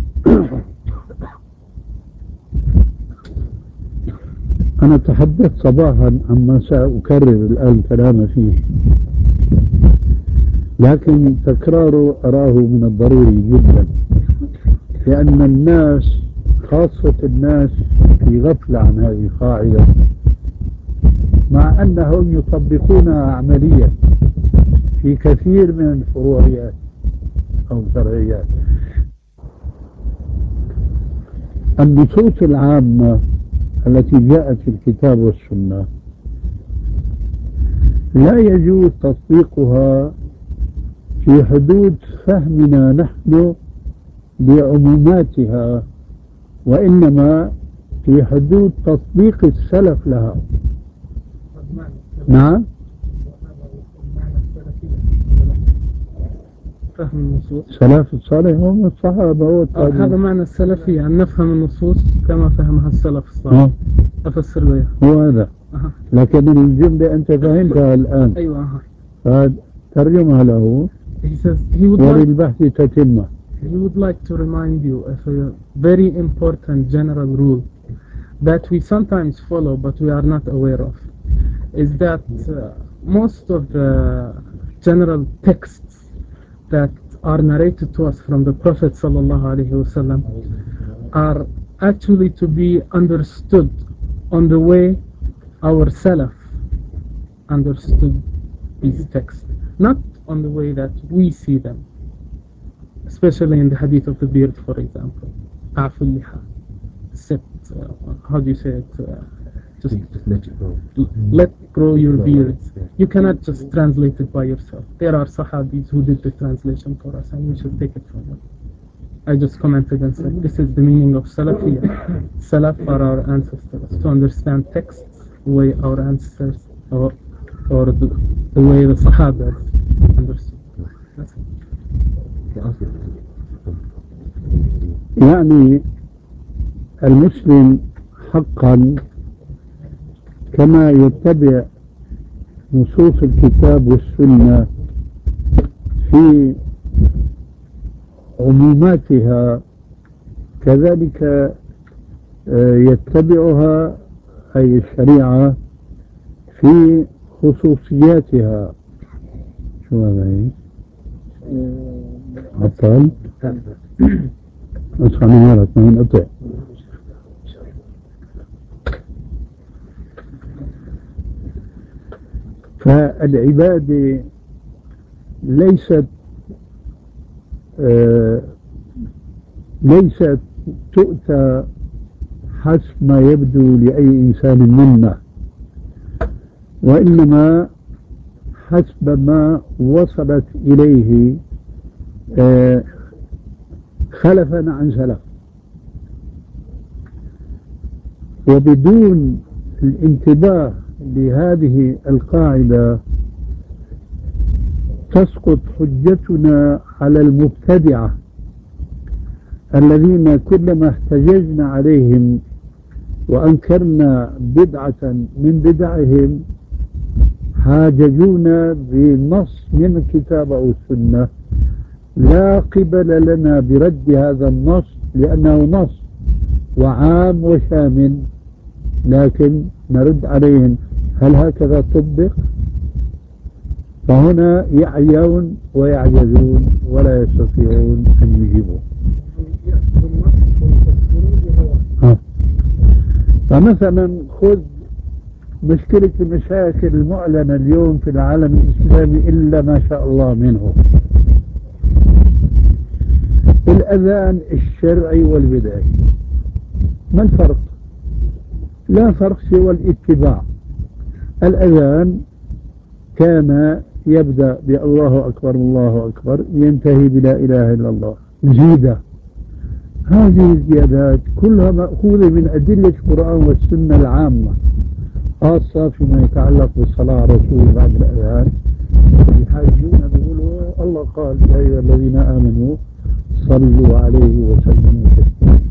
أنا تحدثت صباحا عما سأكرر الآن كلام فيه، لكن تكراره أراه من الضروري جدا، لأن الناس خاصة الناس في غفلة عن هذه القاعدة، مع أنهم يطبقونها عمليا في كثير من الفروعيات أو الفرعيات. النصوص العامة التي جاءت في الكتاب والسنة لا يجوز تطبيقها في حدود فهمنا نحن بعموماتها، وإنما في حدود تطبيق السلف لها. نعم،
فهم النصوص
سلف الصالح هم الصحابة والتابعين.
هذا معنى السلفية، أن نفهم النصوص كما فهمها السلف الصالح. أفسر بها
هو هذا.
أه.
لكن الجملة أنت فهمتها الآن.
أيوة.
أه. ترجمها له
he says he would
وللبحث تتمة.
He would like to remind you of a very important general rule that we sometimes follow but we are not aware of, is that uh, most of the general texts that are narrated to us from the Prophet sallallahu alaihi wasallam are actually to be understood on the way our Salaf understood these texts, not on the way that we see them. Especially in the hadith of the beard, for example. A'fu liha. Set, uh, how do you say it? Uh, just,
just let it grow.
Let grow your beards. You cannot just translate it by yourself. There are Sahabis who did the translation for us, and we should take it from them. I just commented and said, this is the meaning of Salafiyah. Salaf are our ancestors. To understand texts the way our ancestors, or, or the, the way the Sahabas understood. That's it.
يعني المسلم حقا كما يتبع نصوص الكتاب والسنة في عموماتها، كذلك يتبعها أي الشريعة في خصوصياتها. شو هذا؟ عطل أصحى نهارك من أطع. فالعبادة ليست آه ليست تؤتى حسب ما يبدو لأي إنسان منا، وإنما حسب ما وصلت إليه آه خلفا عن سلف. وبدون الانتباه لهذه القاعدة تسقط حجتنا على المبتدعة الذين كلما احتججنا عليهم وأنكرنا بدعة من بدعهم حاججونا بنص من الكتاب أو السنة لا قبل لنا برد هذا النص، لأنه نص وعام وشامل، لكن نرد عليهم هل هكذا طبق؟ فهنا يعيون ويعجزون ولا يستطيعون أن يجيبوا. فمثلا خذ مشكلة المشاكل المعلنة اليوم في العالم الإسلامي إلا ما شاء الله منه، الأذان الشرعي والبدعي. ما الفرق؟ لا فرق سوى الاتباع. الأذان كان يبدأ بالله أكبر الله أكبر ينتهي بلا إله إلا الله زيادة. هذه الزيادات كلها مأخوذة من أدلة القرآن والسنة العامة، خاصة فيما يتعلق بالصلاة على رسول بعد الأذان. يحاجون بيقولوا الله قال يا أيها الذين آمنوا صلوا عليه وسلموا تسليما.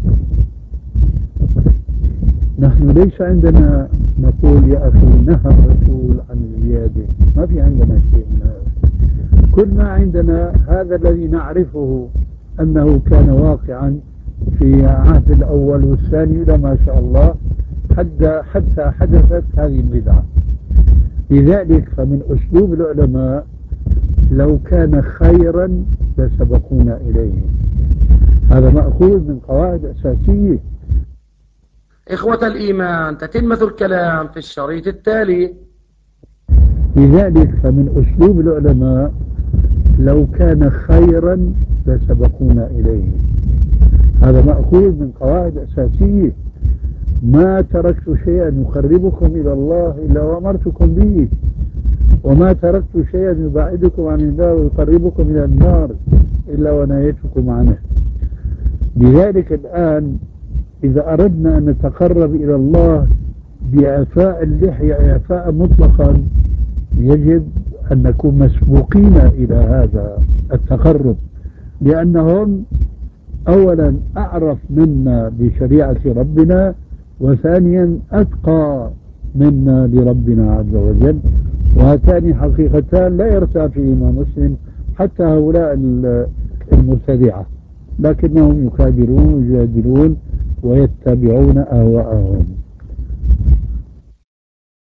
نحن ليس عندنا نقول يا أخي نهى الرسول عن الزيادة، ما في عندنا شيء من هذا. كل ما عندنا هذا الذي نعرفه أنه كان واقعا في عهد الأول والثاني إلى ما شاء الله حتى حتى حدثت هذه البدعة. لذلك فمن أسلوب العلماء لو كان خيرا لسبقونا إليه. هذا مأخوذ من قواعد أساسية.
إخوة الإيمان، تتمة الكلام في الشريط التالي.
لذلك فمن أسلوب العلماء لو كان خيرا لسبقونا إليه. هذا مأخوذ من قواعد أساسية. ما تركت شيئا يقربكم إلى الله إلا وأمرتكم به، وما تركت شيئا يبعدكم عن الله ويقربكم إلى النار إلا ونهيتكم عنه. لذلك الآن إذا أردنا أن نتقرب إلى الله بإعفاء اللحية إعفاء مطلقا يجب أن نكون مسبوقين إلى هذا التقرب، لأنهم أولا أعرف منا بشريعة ربنا، وثانيا أتقى منا لربنا عز وجل. وهاتان حقيقتان لا يرتى فيهما مسلم حتى هؤلاء المبتدعة، لكنهم يكابرون ويجادلون ويتبعون أهواءهم.